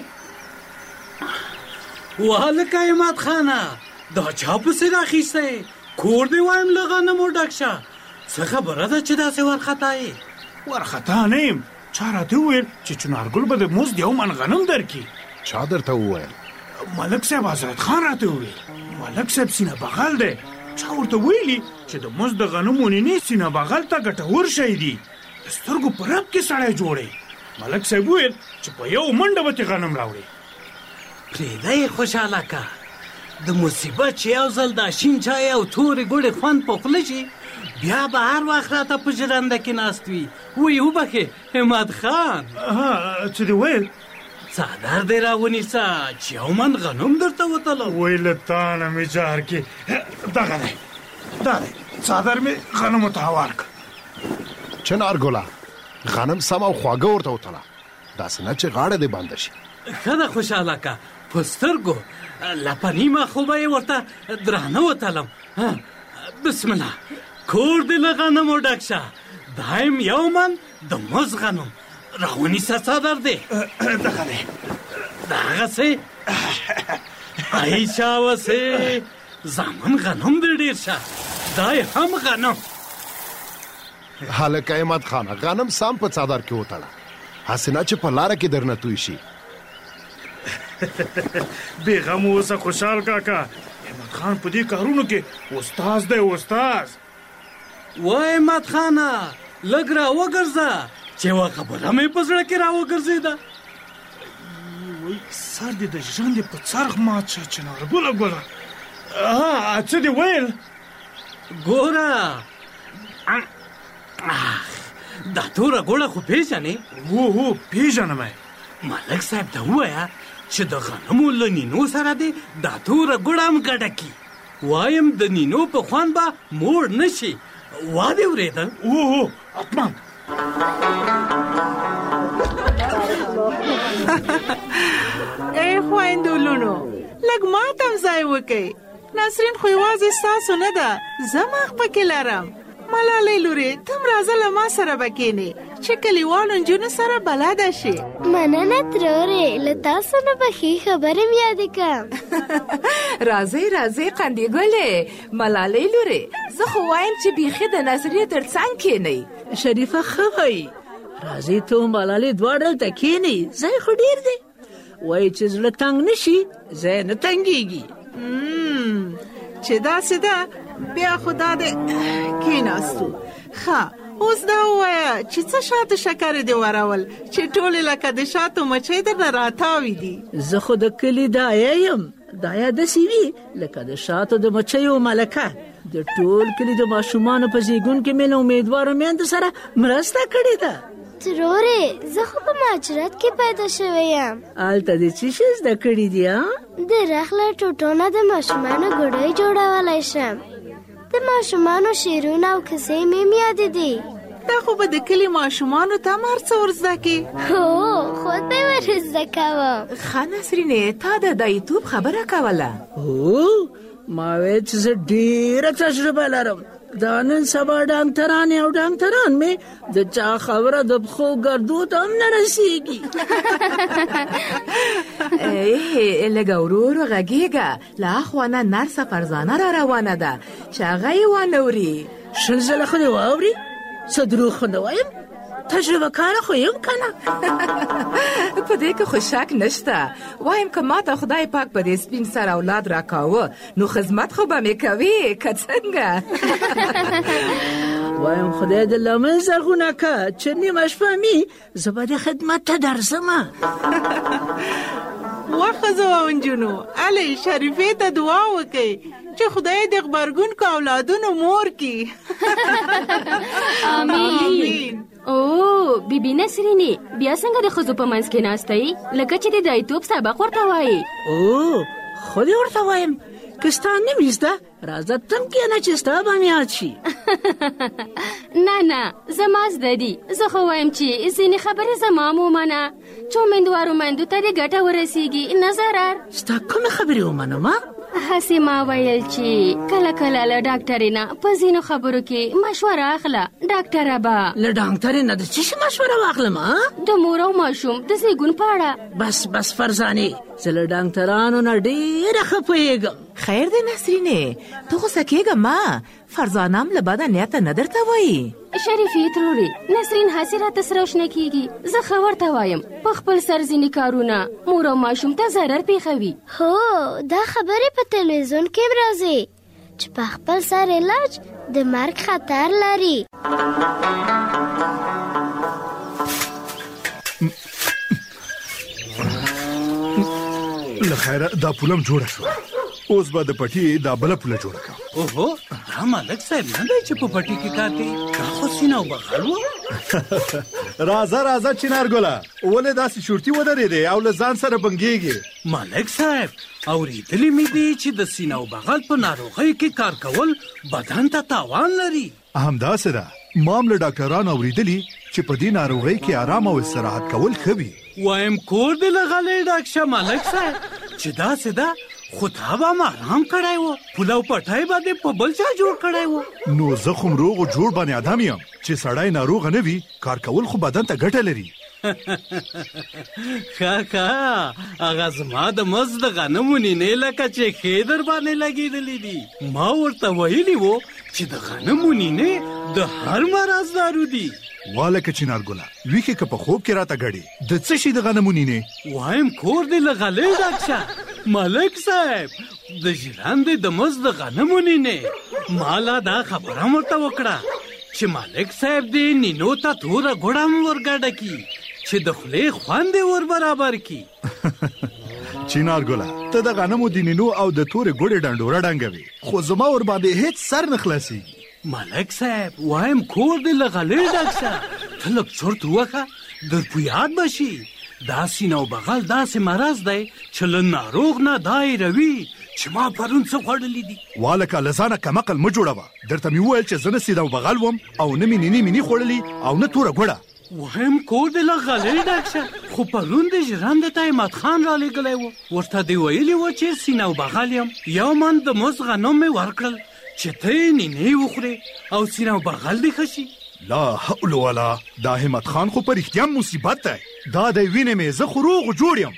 وهلکه عماد خانه، دا چا پسې راخیستی؟ کور دې وایم له غنمو ډک شه. څه خبره ده چې داسې وارخطا یې؟ وارخطا نه یم، چا راته وویل چې چنارګل به د مزد یو من غنم درکړي. چا درته وویل؟ ملک صاحب حضرت خان راته وویل. ملک صاحب سینه بغل دی. چا ورته ویلي چې د مزد د غنمو نینې سینه بغل ته ګټور شی دي، د سترګو په رپ کې سړی جوړی. ملک صاحب ویل چې په یو منډه به ترې غنم راوړي. پرېږده یې خوشحاله که، د مصیبت چې یو ځل دا شین چای او تورې ګوړې خوند په خوله شي، بیا به هر وخت راته په ژرنده کې ناست وي. وی وبخې عماد خان. څه دې ویل؟ څادر دې راونیسه چې یو من غنم درته وتلم. وای له تا نه مې جار کې دغه دی دا دی څادر مې غنمو ته هوار کړ. چنار ګله غنم سم او خواږه ورته وتله داسې نه چې غاړه دې بنده شي. ښه ده خوشحاله که په سترګو لپه نیمه خو به یې ورته درانه وتلم. بسم الله کور دې له غنمو ډک شه. دایم یو من د مز غنم راونیسه څادر دی دغه دی دغسې ای شاوسې زامن غنم دې ډېر شه دای هم غنم. هلکه احمد خانه غنم سم په څادر کې وتړه هسې نه چې په لاره کې درنه توی شي. بېغم اوسه خوشحال کاکا احمد خان په دې کارونو کې استاد دی استاد. و احمد خانه لږ را وګرځه چې یوه خبره مې په زړه کې را وګرځېده. وای سر دې د ژرندې په څرخ مات شه چنارګله ګله. څه دې ویل؟ ګوره دا توره ګوړه خو پېژنې؟ هو پېژنم. ملک صاحب ته ووایه چې د غنمو له نینو سره دې دا توره ګوړه هم ګډه کړي. وایم د نینو په خوند به موړ نه شي. وا دې اورېده؟ هو حتما. ای خویندو لونو لږ ماته هم ځای وکئ. نسرین خو یوازې ستاسو نه ده زه مخ پکې لرم. ملالۍ لورې ته هم راځه له ما سره به کښېنې چې کلیوالو نجونو سره بلده شي. مننه ترورې له تاسو نه به ښې خبرې مې یادې کړم. راځئ قندې ګلې ملالۍ لورې زه خو وایم چې بیخي د نظریې تر څنګ کښېنئ. شریفه ښه وایي راځئ ته ملالۍ دواړه دلته کښېنئ ځای خو ډېر دی. وایي چې زړه تنګ نه شي ځای نه تنګېږي. چې داسې ده بیا خو دا دې کېناستو. ښه اوس دا ووایه چې څه شاتو شکرې دې ورول چې ټولې لکه د شاتو مچۍ درنه راتاوي دي. زه خو د کلي دایه یم. دایه داسې وي لکه د شاتو د مچیو ملکه. د ټول کلي د ماشومانو په زیږون کې مې له امیدوارو میندو سره مرسته کړې ده. ترورې زه خو په مهاجرت کې پیدا شوی یم. هلته دې څه شی زده کړي دي؟ د رخ له ټوټو نه د ماشومانو ګوډۍ جوړولی شم. د ماشومانو شعرونه او کیسې مې یادې دي. دا خو به د کلي ماشومانو ته هم هر څه ور زده کړي. هو خود به یې ور زده کوم. ښه نسرینې تا د دایتوب خبره کوله؟ هو ما ویل چې زه ډېره تجربه لرم. دا نن سبا ډاکټرانې او ډاکټران مې د چا خبره د پښو ګردو ته هم نه رسېږي. لږه ورو ورو غږېږه له اخوا نه نرسه فرزانه را روانه ده چې هغه یې وانه اوري. 20 ځله خو دې واوري څه دروغ خو نه وایم تجربه کاره خو یم که نه. په دې کې خو شک نشته. وایم که ما ته خدای پاک په دې سپین سر اولاد راکاوه نو خدمت خو به مې کوي که څنګه. وایم خدای دې لمن زرغونه که چې نیمه شپه مې زه به دې خدمت ته درځمه. وښځو او نجونو هلئ شریفې ته دعا وکئ چې خدای د غبرګونکو اولادونو مور کړي. آمین. او بیبي نسرینې بیا څنګه د ښځو په منځ کې ناستئ لکه چې د دایتوب سبق ورته وایي؟ او خو دې ورته وایم که ستا نه وي زده راځه تم کښېنه چې ستا به مې یاد شي. نه زما زده دي. زه خو وایم چې ځینې خبرې زما هم ومنه څو میندوارو میندو ته دې ګټه ورسېږي نه ضرر. ستا کومې خبرې ومنم؟ هسې ما ویل چې کله کله له ډاکټرې نه په ځینو خبرو کې مشوره اخله. ډاکټره به له ډاکټرې نه د څه شي مشوره واخلم؟ د مور او ماشوم د زیږون په اړه. بس فرزانې زه له ډاکټرانو نه ډېره ښه پوهېږم. خیر دی نسرینې ته غوسه کېږه ما فرزانه هم له بده نیته نه درته وایي. شریفې ترورې نسرین هسې راته سره اشنا کېږي. زه ښه ورته وایم په خپل سر ځینې کارونه مور او ماشوم ته ضرر پېښوي. هو دا خبرې په تلویزیون کې هم راځي چې په خپل سر علاج د مرګ خطر لري. له خیره دا پولم جوړه شوه اوس به د پټي دا بله پوله جوړه کړم. اوهو دا ملک صاحب نه دی چې په پټي کې کار کوي. دا خو سینه او بغل و. راځه چنارګله ولې داسې شورتي ودرېدې او له ځان سره بنګېږې؟ ملک صاحب اورېدلې مې دي چې د سینه او بغل په ناروغۍ کې کار کول بدن ته تاوان لري. همداسې ده، ما هم له ډاکټرانو اورېدلي چې په دې ناروغۍ کې آرام او استراحت کول ښه وي. وایم کور دې لغلی ډاک شه ملک صاحب چې داسې ده، خو تا به م آرام کړی و، پوله او پټی به دې په بل چا جوړ کړی و. نو زه خو روغ او جوړ بني ادم یم چې سړی ناروغه نه وي، کار کول خو بدن ته ګټه لري. کاکا هغه زما د مزد د غنمو نینې لکه چې ښې در باندې لګېدلې دي. ما ورته ویلي و چې د غنمو نینې د هر مرض دارو دي. والکه چنارګله ویښې که په خوب کې راته ګډې د څه شي د غنمو نینې؟ وایم کور دې لغلی ډاک شه ملک صاحب د ژرندې د مزد د غنمو نینې. ما لا دا خبره ورته وکړه چې ملک صاحب دې نینو ته توره ګوړه هم ورګډه کي چې د خولې خوند یې ور برابر کي. چنارګله ته د غنمو د نینو او د تورې ګوړې ډنډوره ډنګوي، خو زما ور باندې هیڅ سر نه خلاصېږي. ملک صاحب وایم کور دې لغلی ډاک شه ته لږ چرت ووهه در په یاد به شي. دا سینه او بغل داسې مرض دی چې له ناروغ نه دا هېروي چې ما پرون څه خوړلي دي. والکه له ځانه کمقل مه جوړوه، درته مې وویل چې زه نه سینه او بغل وم او نه مې نینې مینې خوړلي او نه توره ګوړه. وایم کور دې لغلی ډاک شه خو پرون د ژرندې ته احمد خان رالېږلی و، ورته دې ویلي و چې سینه او بغل یم، یو من د مزد غنم مې ورکړل چې ته یې نینې وخورې او سینه او بغل دې ښه شي. لا حول ولا، دا احمد خان خو په رښتیا مصیبت دی. دا دی وینې مې، زه خو روغ جوړ یم.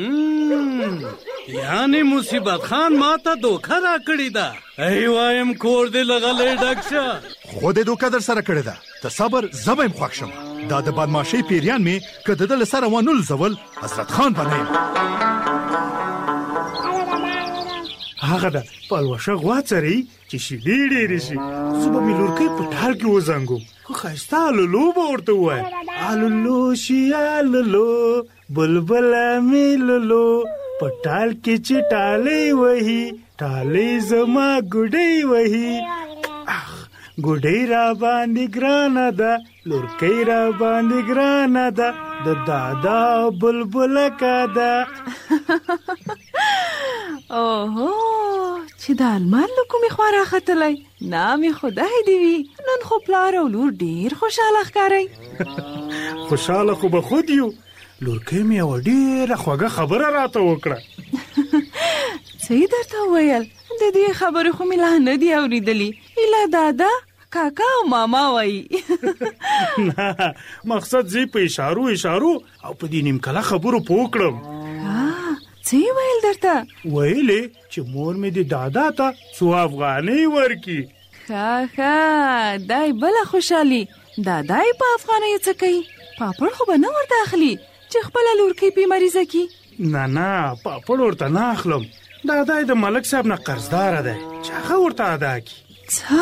یعنې مصیبت خان ما ته دوکه راکړې ده. ای وایم کور دې لغلی ډاک شه. خو دې دوکه در سره کړې ده، ته صبر، زه به یم خوښ شم. دا د بدماشۍ پیریان مې که د ده له سره ونه لزول، حضرت خان به نه یم. هغه ده پلوشه غوا څري چې شیدې ډېرې شي. زه به مې لورکۍ په ټال کې وزنګوم، خو ښایسته الولو به ورته ووایم. الولو شي الولو بلبله مې لولو، په ټال کې چې ټالۍ وهي ټالۍ زما ګوډۍ وهي. ګوډۍ را باندې ګرانه ده، لورکۍ را باندې ګرانه ده، د دادا بلبله کا ده. اوهو چې د آلمان له کومې خوا راختلی، نامې خدای دې وي. نن خو پلار او لور ډېر خوشحاله ښکارئ. خوشحاله خو به خود یو. لورکۍ مې یوه ډېره خوږه خبره راته وکړه. څه یې درته وویل؟ د دې خبرې خو مې لا نه دي اورېدلي. ایله دادا کاکا او ماما وایي. نه مقصد زه په اشارو او په دې نیم کله خبرو پوه کړم. څه یې ویل درته؟ ویلې چې مور مې د دادا ته څو افغانۍ ورکي. ښه دای بله خوشحالي. دادا یې په افغانیو څه کوي؟ پاپړ خو به نه ورته اخلي چې خپله لورکۍ پې مریضه کي؟ نه پاپړ ورته نه اخلم. دادا یې د ملک صاحب نه قرضداره دی چې هغه ورته ادا کړي. څه؟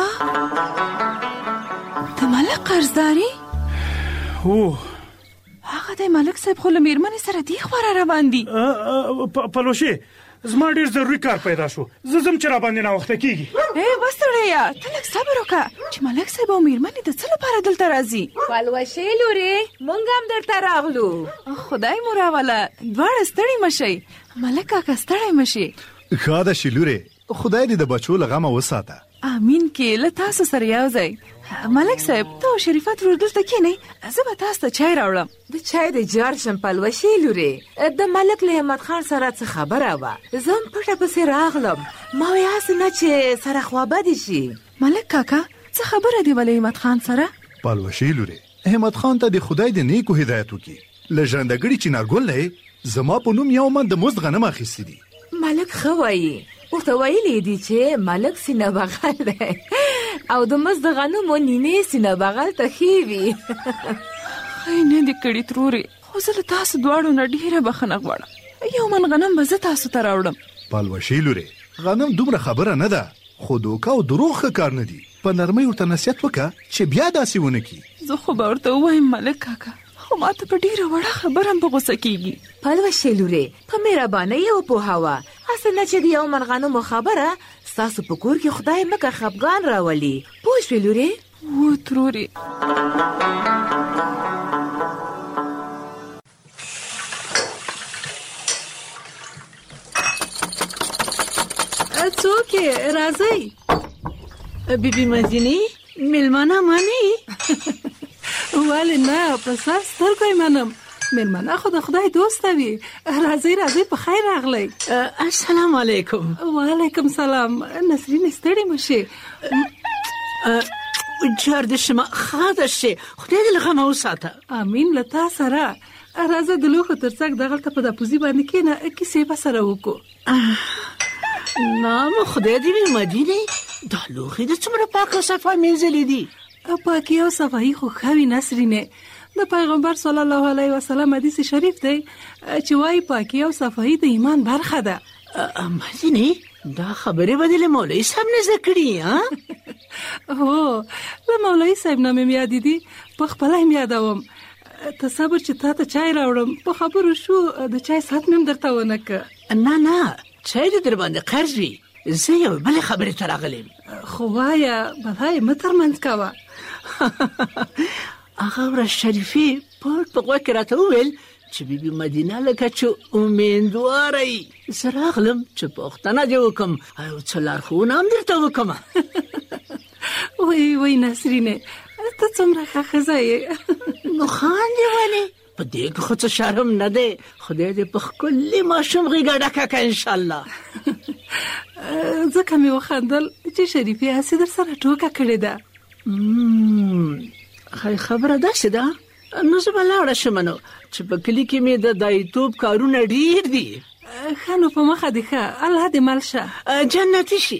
د ملک قرضداري؟ اوه هغه د ملک صاحب خو له مېرمنې سره دې خوا را روان دي. پلوشې زما ډېر ضروري کار پیدا شو، زه ځم چې را باندې ناوخته کېږي. بس سړیه ته لږ صبر وکړه چې ملک صاحب او مېرمنې د څه لپاره دلته راځي. پلوشې لورې موږ هم درته راغلو. خدای مو راوله، دواړه ستړي مشئ. ملک کاکا ستړی مشي. ښه ده شیلورې، خدای دې د بچو له غمه وساته. امین کې له تاسو سره یو ځای. ملک صاحب ته او شریفت ورور دلته کېنئ، زه به تاسو ته چای راوړم. د چای د جار شم پلوشې لورې. د ملک له احمد خان سره څه خبره وه، زه هم پټه پسې راغلم. ما وی هسې نه چې سره خوابدي شي. ملک کاکا څه خبره دی له احمد خان سره؟ پلوشې لورې، احمد خان ته د خدای د نیکو هدایت وکړي. له ژرندګړي چنارګل نه زما په نوم یو من د مزد غنم اخیستي دي. ملک ښه وایي، ورته ویلي دي چې ملک سینه بغل دی او د مزد غنمو نینې سینه بغل ته ښې وي. خی نه دې کړي ترورې، خو زه له تاسو دواړو نه ډېره بخښنه غواړم. یو من غنم به زه تاسو ته راوړم. پلوشې لورې، غنم دومره خبره نه ده، خو دوکه او دروغ ښه کار نه دي. په نرمۍ ورته نصیحت وکړه چې بیا داسې ونه کړي. زه خو به ورته ووایم ملک کاکا، خو ما ته په ډېره وړه خبره هم په غوسه کېږي. پلوشې لورې، په مهربانۍ یې وپوهوه. هسې نه چې د یو من غنمو خبره ستاسو په کور کې خدای مکه خفګان راولي. پوه شوې لورې؟ و ترورې. څوک راځي؟ بیبي مدینه ملمانه مانی؟ ولی نه په سر سترګو منم. ملمانه خو د خدای دوست وي. راځي په خیر راغلی. السلام علیکم. وعلیکم سلام. نسرین ستړي مشي. جار د شما خاطر شي. خدای دې له غمه وساته. امین لتا سره. راځه د لوخو ترڅنګ دغلته په داپوزي باندې کېنه کیسې به سره وکړو. نام خدای دې مدینه دا لوخې د څومره پاکه صفا مینځلې دي. پاکي او صفایي خو خوي نسرینه د پیغمبر صلی الله علیه وسلم حدیث شریف دی چې وايي پاکي او صفایي د ایمان برخه ده. مدینه دا خبره بدله مولوی صاحب نه ذکرې ها؟ هو له مولوی صاحب نه مې یاد دي په خپل هم یادوم. تصور چې تا ته چای راوړم په خبرو شو د چای سات مې درته ونک. نه چای دې در باندې قرض وي. زه یو بل خبره ته راغلم. خو وایا بلای مترمنځ کاوه. هغه ورځ شریفي په غوږ کې راته وویل چې بیبي مدینه لکه چې امیندواره زه راغلم چې پوښتنه دې وکړم او څه لارښوونه هم درته وکړم. وای نسرینه ته څومره ښه ښځه یې. نو خاندې ولې؟ په دې کې خو څه شرم نه دی. خدای دې په ښکلي ماشوم غېږه ډکه کړه انشاءالله. ځکه مې وخندل چې شریفې هسې در سره ټوکه کړې ده. خبره داسې ده نو زه به لاړه شم نو چې په کلي کې مې د دایتوب کارونه ډېر دي. ښه نو په مخه دې ښه. الله دې مل شه جنتي شي.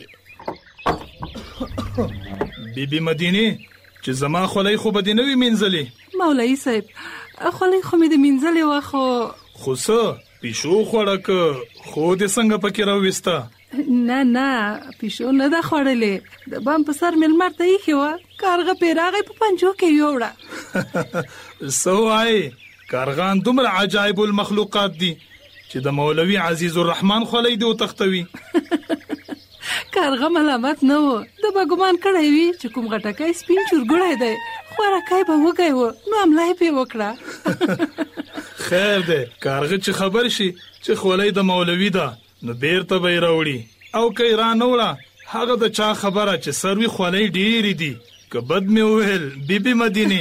بیبي مدینه چې زما خولۍ خو به دې نه وي مینځلې. مولوي صاحب خولۍ خو مې د مینځلې وه خو څه پیشو خوړه که خو دې څنګه پکې راوویسته؟ نه پیشو نه ده خوړلې. د بام په سر مې لمر ته ایښې وه. کارغه پرې راغی په پنجو کې یوړه. څه وایې؟ کارغان دومره عجایب المخلوقات دي چې د مولوي عزیز الرحمن خولۍ دې وتښتوي. کارغه ملامت نه و. د به ګمان کړی وي چې کوم غټکی سپین چورګوړی دی. خوارکی به وږی و نو حمله یې پې وکړه. خیر دی کارغه چې خبر شي چې خولۍ د مولوي ده نو بیرته به یې راوړي او که یې رانه وړه هغه د چا خبره چې سروي خولۍ ډېرې دي. که بد مې وویل بیبي مدینه.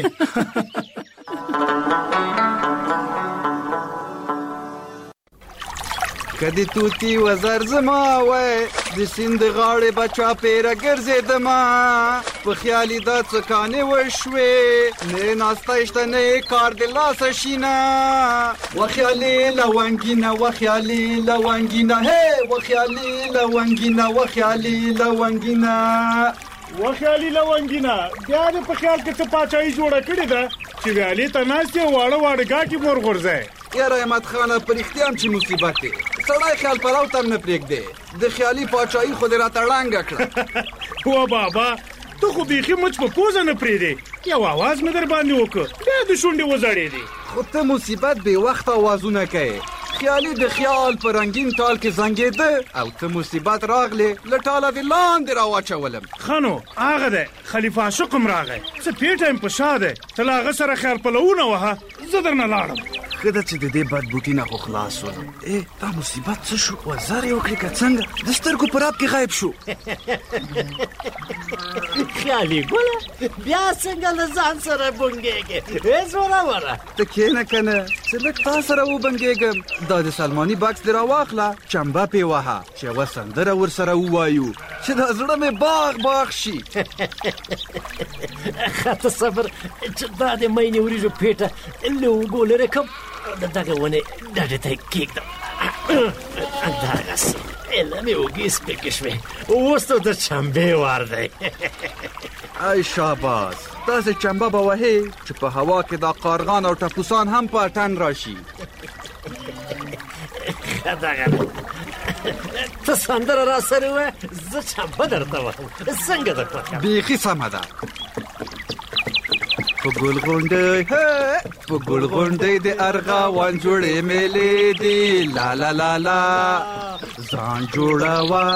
کدی توتی وزر زما وای د سیند غاړې بچا پیره ګرځېدما په خیالي دا څکانې وشوې نه ناسته شته نه کار د لاسه شینه وخیالي لونګینه وخیالي لونګینه هی وخیالي لونګینه وخیالي لونګینه وخیالي لونګینه بیا دې په خیال کې څه پاچاهي جوړه کړې ده چې ویالې ته ناست یې واړه ګاکې مور غورځی. یاره احمد خانه په رښتیا هم چې مصیبت دی. سړی خیال پلاو ته هم نه پرېږدی. د خیالي پاچاهي خو دې راته ړنګه کړه. وا بابا ته خو بیخي مچ په پوزه نه پرېږدې. یو اواز مې در باندې وکړ بیا د شونډې وزړېدې. خو ته مصیبت بې وخته اوازونه کوې. خیالي د خیال په رنګین ټال کې زنګېده او ته مصیبت راغلې له ټاله دې لاندې راواچولم. ښه نو هغه دی خلیفه عاشق هم راغی. څه پیټه یم په شا دی. ته له هغه سره خیر پلوونه وهه زه درنه لاړم. ښه ده چې د دې بد بوټي نه خو خلاص شولم. دا مصیبت څه شو؟ وزر یې وکړې که څنګه؟ د سترګو په راب کې غایب شو. خیالي ګله بیا څنګه له ځان سره بونګېږې؟ هېڅ وره ته کښېنه که نه چې لږ تا سره وبنګېږم. دا د سلماني بکس دې راواخله چمبه پې وهه چې یوه سندره ورسره ووایو چې دا زړه مې باغ شي. ښه صبر چې دا د مینې وریژو پیټه له اوږو لرې کړم د دغه ونې ډډې ته یې کېږدم. دغسې ایله مې اوږې سپیکې شوې. اوس نو د چمبې وار دی. ای شاباس داسې چمبه به وهې چې په هوا کې دا قارغان او ټپوسان هم په اټن راشي. دغه ته سندره را سره وه زه چمبه درته وهم څنګه ده خوښه؟ بیخي سمه ده. په ګل غونډۍ په ګل غونډۍ د ارغوان جوړې مېلې دي لا لا لا لا ځان جوړوا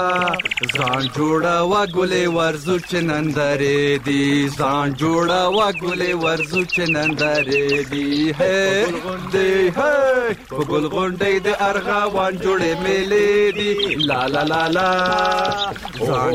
ګلې ورزو چې نندرې دي ځان جوړوا ګلې ورزو چې نندرې دي په ګل غونډۍ د ارغوان جوړې مېلې دي لا لا لا لا ځان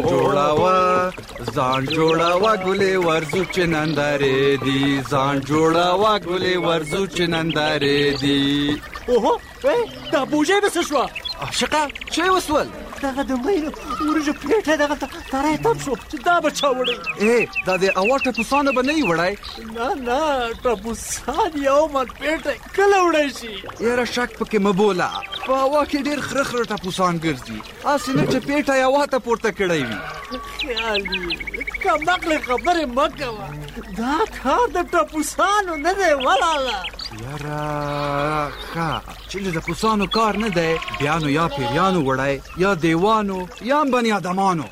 جوړوا ګلې ورزو چې نندرې دي ځان جوړوا ګلې ورزو چې نندرې دي اوهو دا بوجه به څه شوه عاشقه چه وسول دغه د مینو ورجو پلیټه دغه تارای تم شو چې دا به چا وړی دا د اوا ټپوسانو به نه وړی نه ټپوسان یو من پلیټه کله وړی شي یاره شک پکې مبوله په هوا کې ډېر خره ټپوسان ګرځي هسې نه چې پیټه یې هوا ته پورته کړی وي خیال دي کمعقلې خبرې مه کوه دا کار د ټپوسانو نه دی ولاله یاره ښه چې د ټپوسانو کار نه دی بیا نو یا پیریانو وړی یا دیوانو یا هم بني آدمانو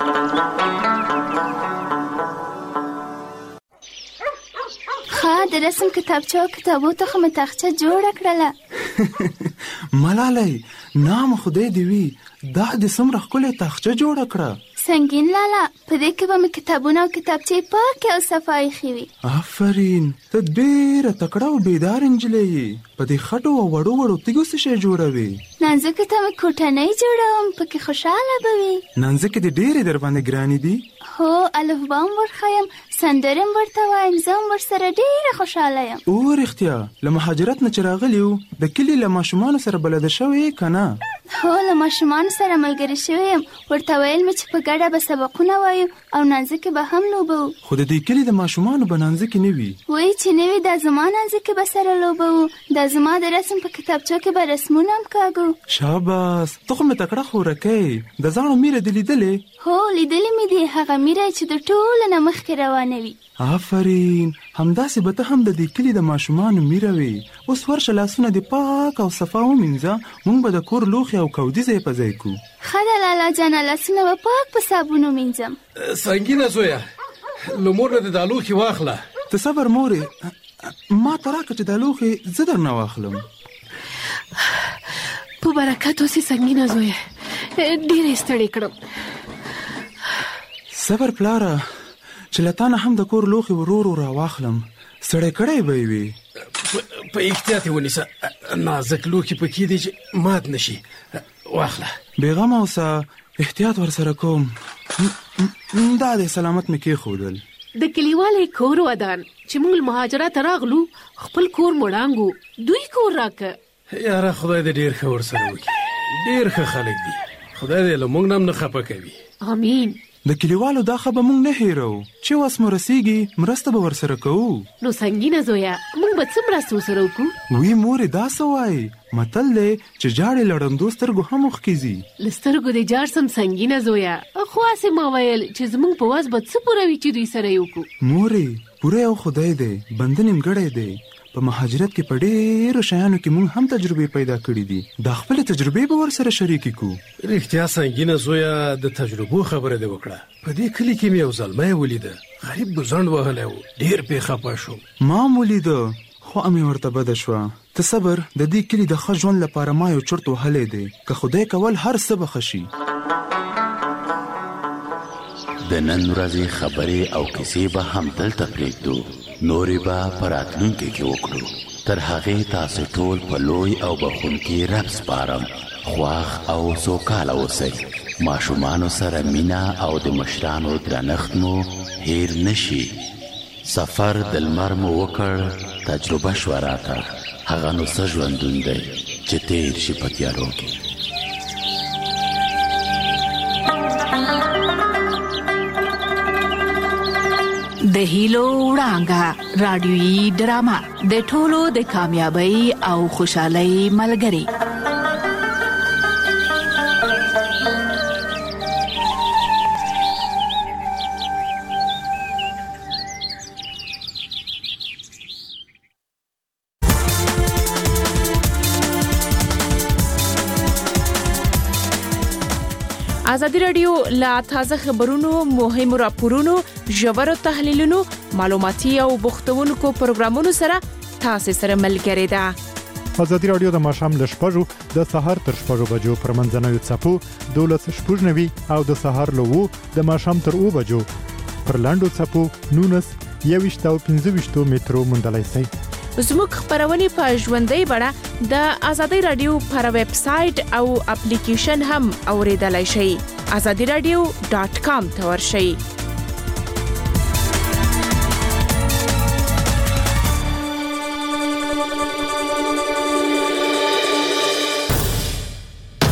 د رسم کتابچه او کتابو ته خو مې تاخچه جوړه کړله ملالۍ نام خدای دې وي دا د څومره ښکلې تاخچه جوړه کړه سنګین لالا په دې کې به مې کتابونه او کتابچې پاکې او صفا ایښې وي آفرین ته ډېره تکړه او بیدار نجلۍ یې په دې خټو او وړو تیږو څه شی جوړوې نانځکې ته مې کوټنۍ جوړوم پکې خوشحاله به وي نانځکې دې ډېرې در باندې ګرانې دي هو الفبا هم ورښیم سندرې هم ورته وایم زه هم ورسره ډېره خوشحاله یم او رښتیا له مهاجرت نه چې راغلي یو د کلي له ماشومانو سره بلده شوې یې که نه هو له ماشومانو سره ملګرې شوې یم ورته ویل مې چې په ګډه به سبقونه وایو او نانځکې به هم لوبه وو خو د دې کلي د ماشومانو به نانځکې نه وي وایي چې نه وي دا زما نانځکې به سره لوبه وو دا زما د رسم په کتابچو کې به رسمونه هم کاږو شاباس ته خو مې تکړه خورکۍ د زاڼو میره دې لیدلې هو لیدلې مې دي هغه میره چې د ټولو نه مخکې روانه وي آفرین همداسې به ته هم د دې کلي د ماشومانو میره وي اوس ورشه لاسونه دې پاک او صفا ومینځه موږ به د کور لوښي او کودیزه یې په ځای کړو ښه ده لالا جانه لاسونه به پاک په صابون ومینځم سنګینه زویه له مور نه دې دا لوښي واخله ته صبر مورې ما ته راکړه چې دا لوښي زه درنه واخلم په برکت اوسې سنګینه زویه ډېرې ستړې کړم صبر پلاره چې له تا نه هم د کور لوښي ورو ورو راواخلم ستړی کړی به یې وي په احتیاط یې ونیسه نازک لوښي پکې دی چې مات نه شي واخله بېغمه اوسه احتیاط ورسره کوم دا دی سلامت مې کېښودل د کلیوالې کور ودان چې موږ مهاجرت راغلو خپل کور مړانګو دوی کور راکه یاره خدای دې ډېر ښه ورسره وکړي ډېر ښه خلک دي خدای دې له موږ نه هم نه خفه کوي امین د کلیوالو دا خبره موږ نه هیرو چې واس مو رسیږي مرسته به ورسره کوو نو سنګینه زویا موږ به څه مرسته ورسره وکړو وی مورې دا څه وایي متل دی چې جاړې لړندو سترګو هم وښکېږي له سترګو دې جاړ سم سنګینه زویا خو هسې ما ویل چې زموږ په وس به څه پوره وي چې دوی سره یې وکړو مورې پوره یو خدای دی بنده نیمګړی دی په مهاجرت کې په ډېرو شیانو کې موږ هم تجربې پیدا کړې دي دا خپلې تجربې به ورسره شریکې کړو رښتیا سنګینه زویه د تجربو خبره دې وکړه په دې کلي کې مې یو زلمی ولیده غریب ګزڼ وهلی و ډېر پې خفه شوم ما هم ولیده خو مې ورته بده شوه ته صبر د دې کلي د ښه ژوند لپاره ما یو چرت وهلی دی که خدای کول هر څه به ښه شي د نن ورځې خبرې او کیسې به هم دلته پرېږدو نورې به په راتلونکي کې وکړو تر هغې تاسو ټول په لوی او بخښونکي رب سپارم خواښ او سوکاله اوسئ ماشومانو سره مینه او د مشرانو درنښت مو هیر نشي سفر د لمر مو وکړ تجربه شوه راته هغه نو څه ژوندون دی چې تیر شي په تیارو کې د هیلو وړانګه رادیویي ډرامه د ټولو د کامیابی او خوشحالۍ ملګری ازادي رادیو لا تازه خبرونو، مهمو راپورونو، ژورو تحلیلونو، معلوماتي او بوختونکو پروګرامونو سره تاسو سره ملګری ده. ازادي رادیو د ماښام له 6 د سهار تر 6 بجو پر منځنوي څپو 12:90 او د سهار له 2 د ماښام تر 2 بجو پر لاندو څپو 19 او 15 مترو مندلای سي. زموږ خبرونه په ژوندۍ بڼه د ازادي رادیو پر ویب سټ او اپلیکیشن هم اوریدلای شئ. azadiradio.com ته ورشئ.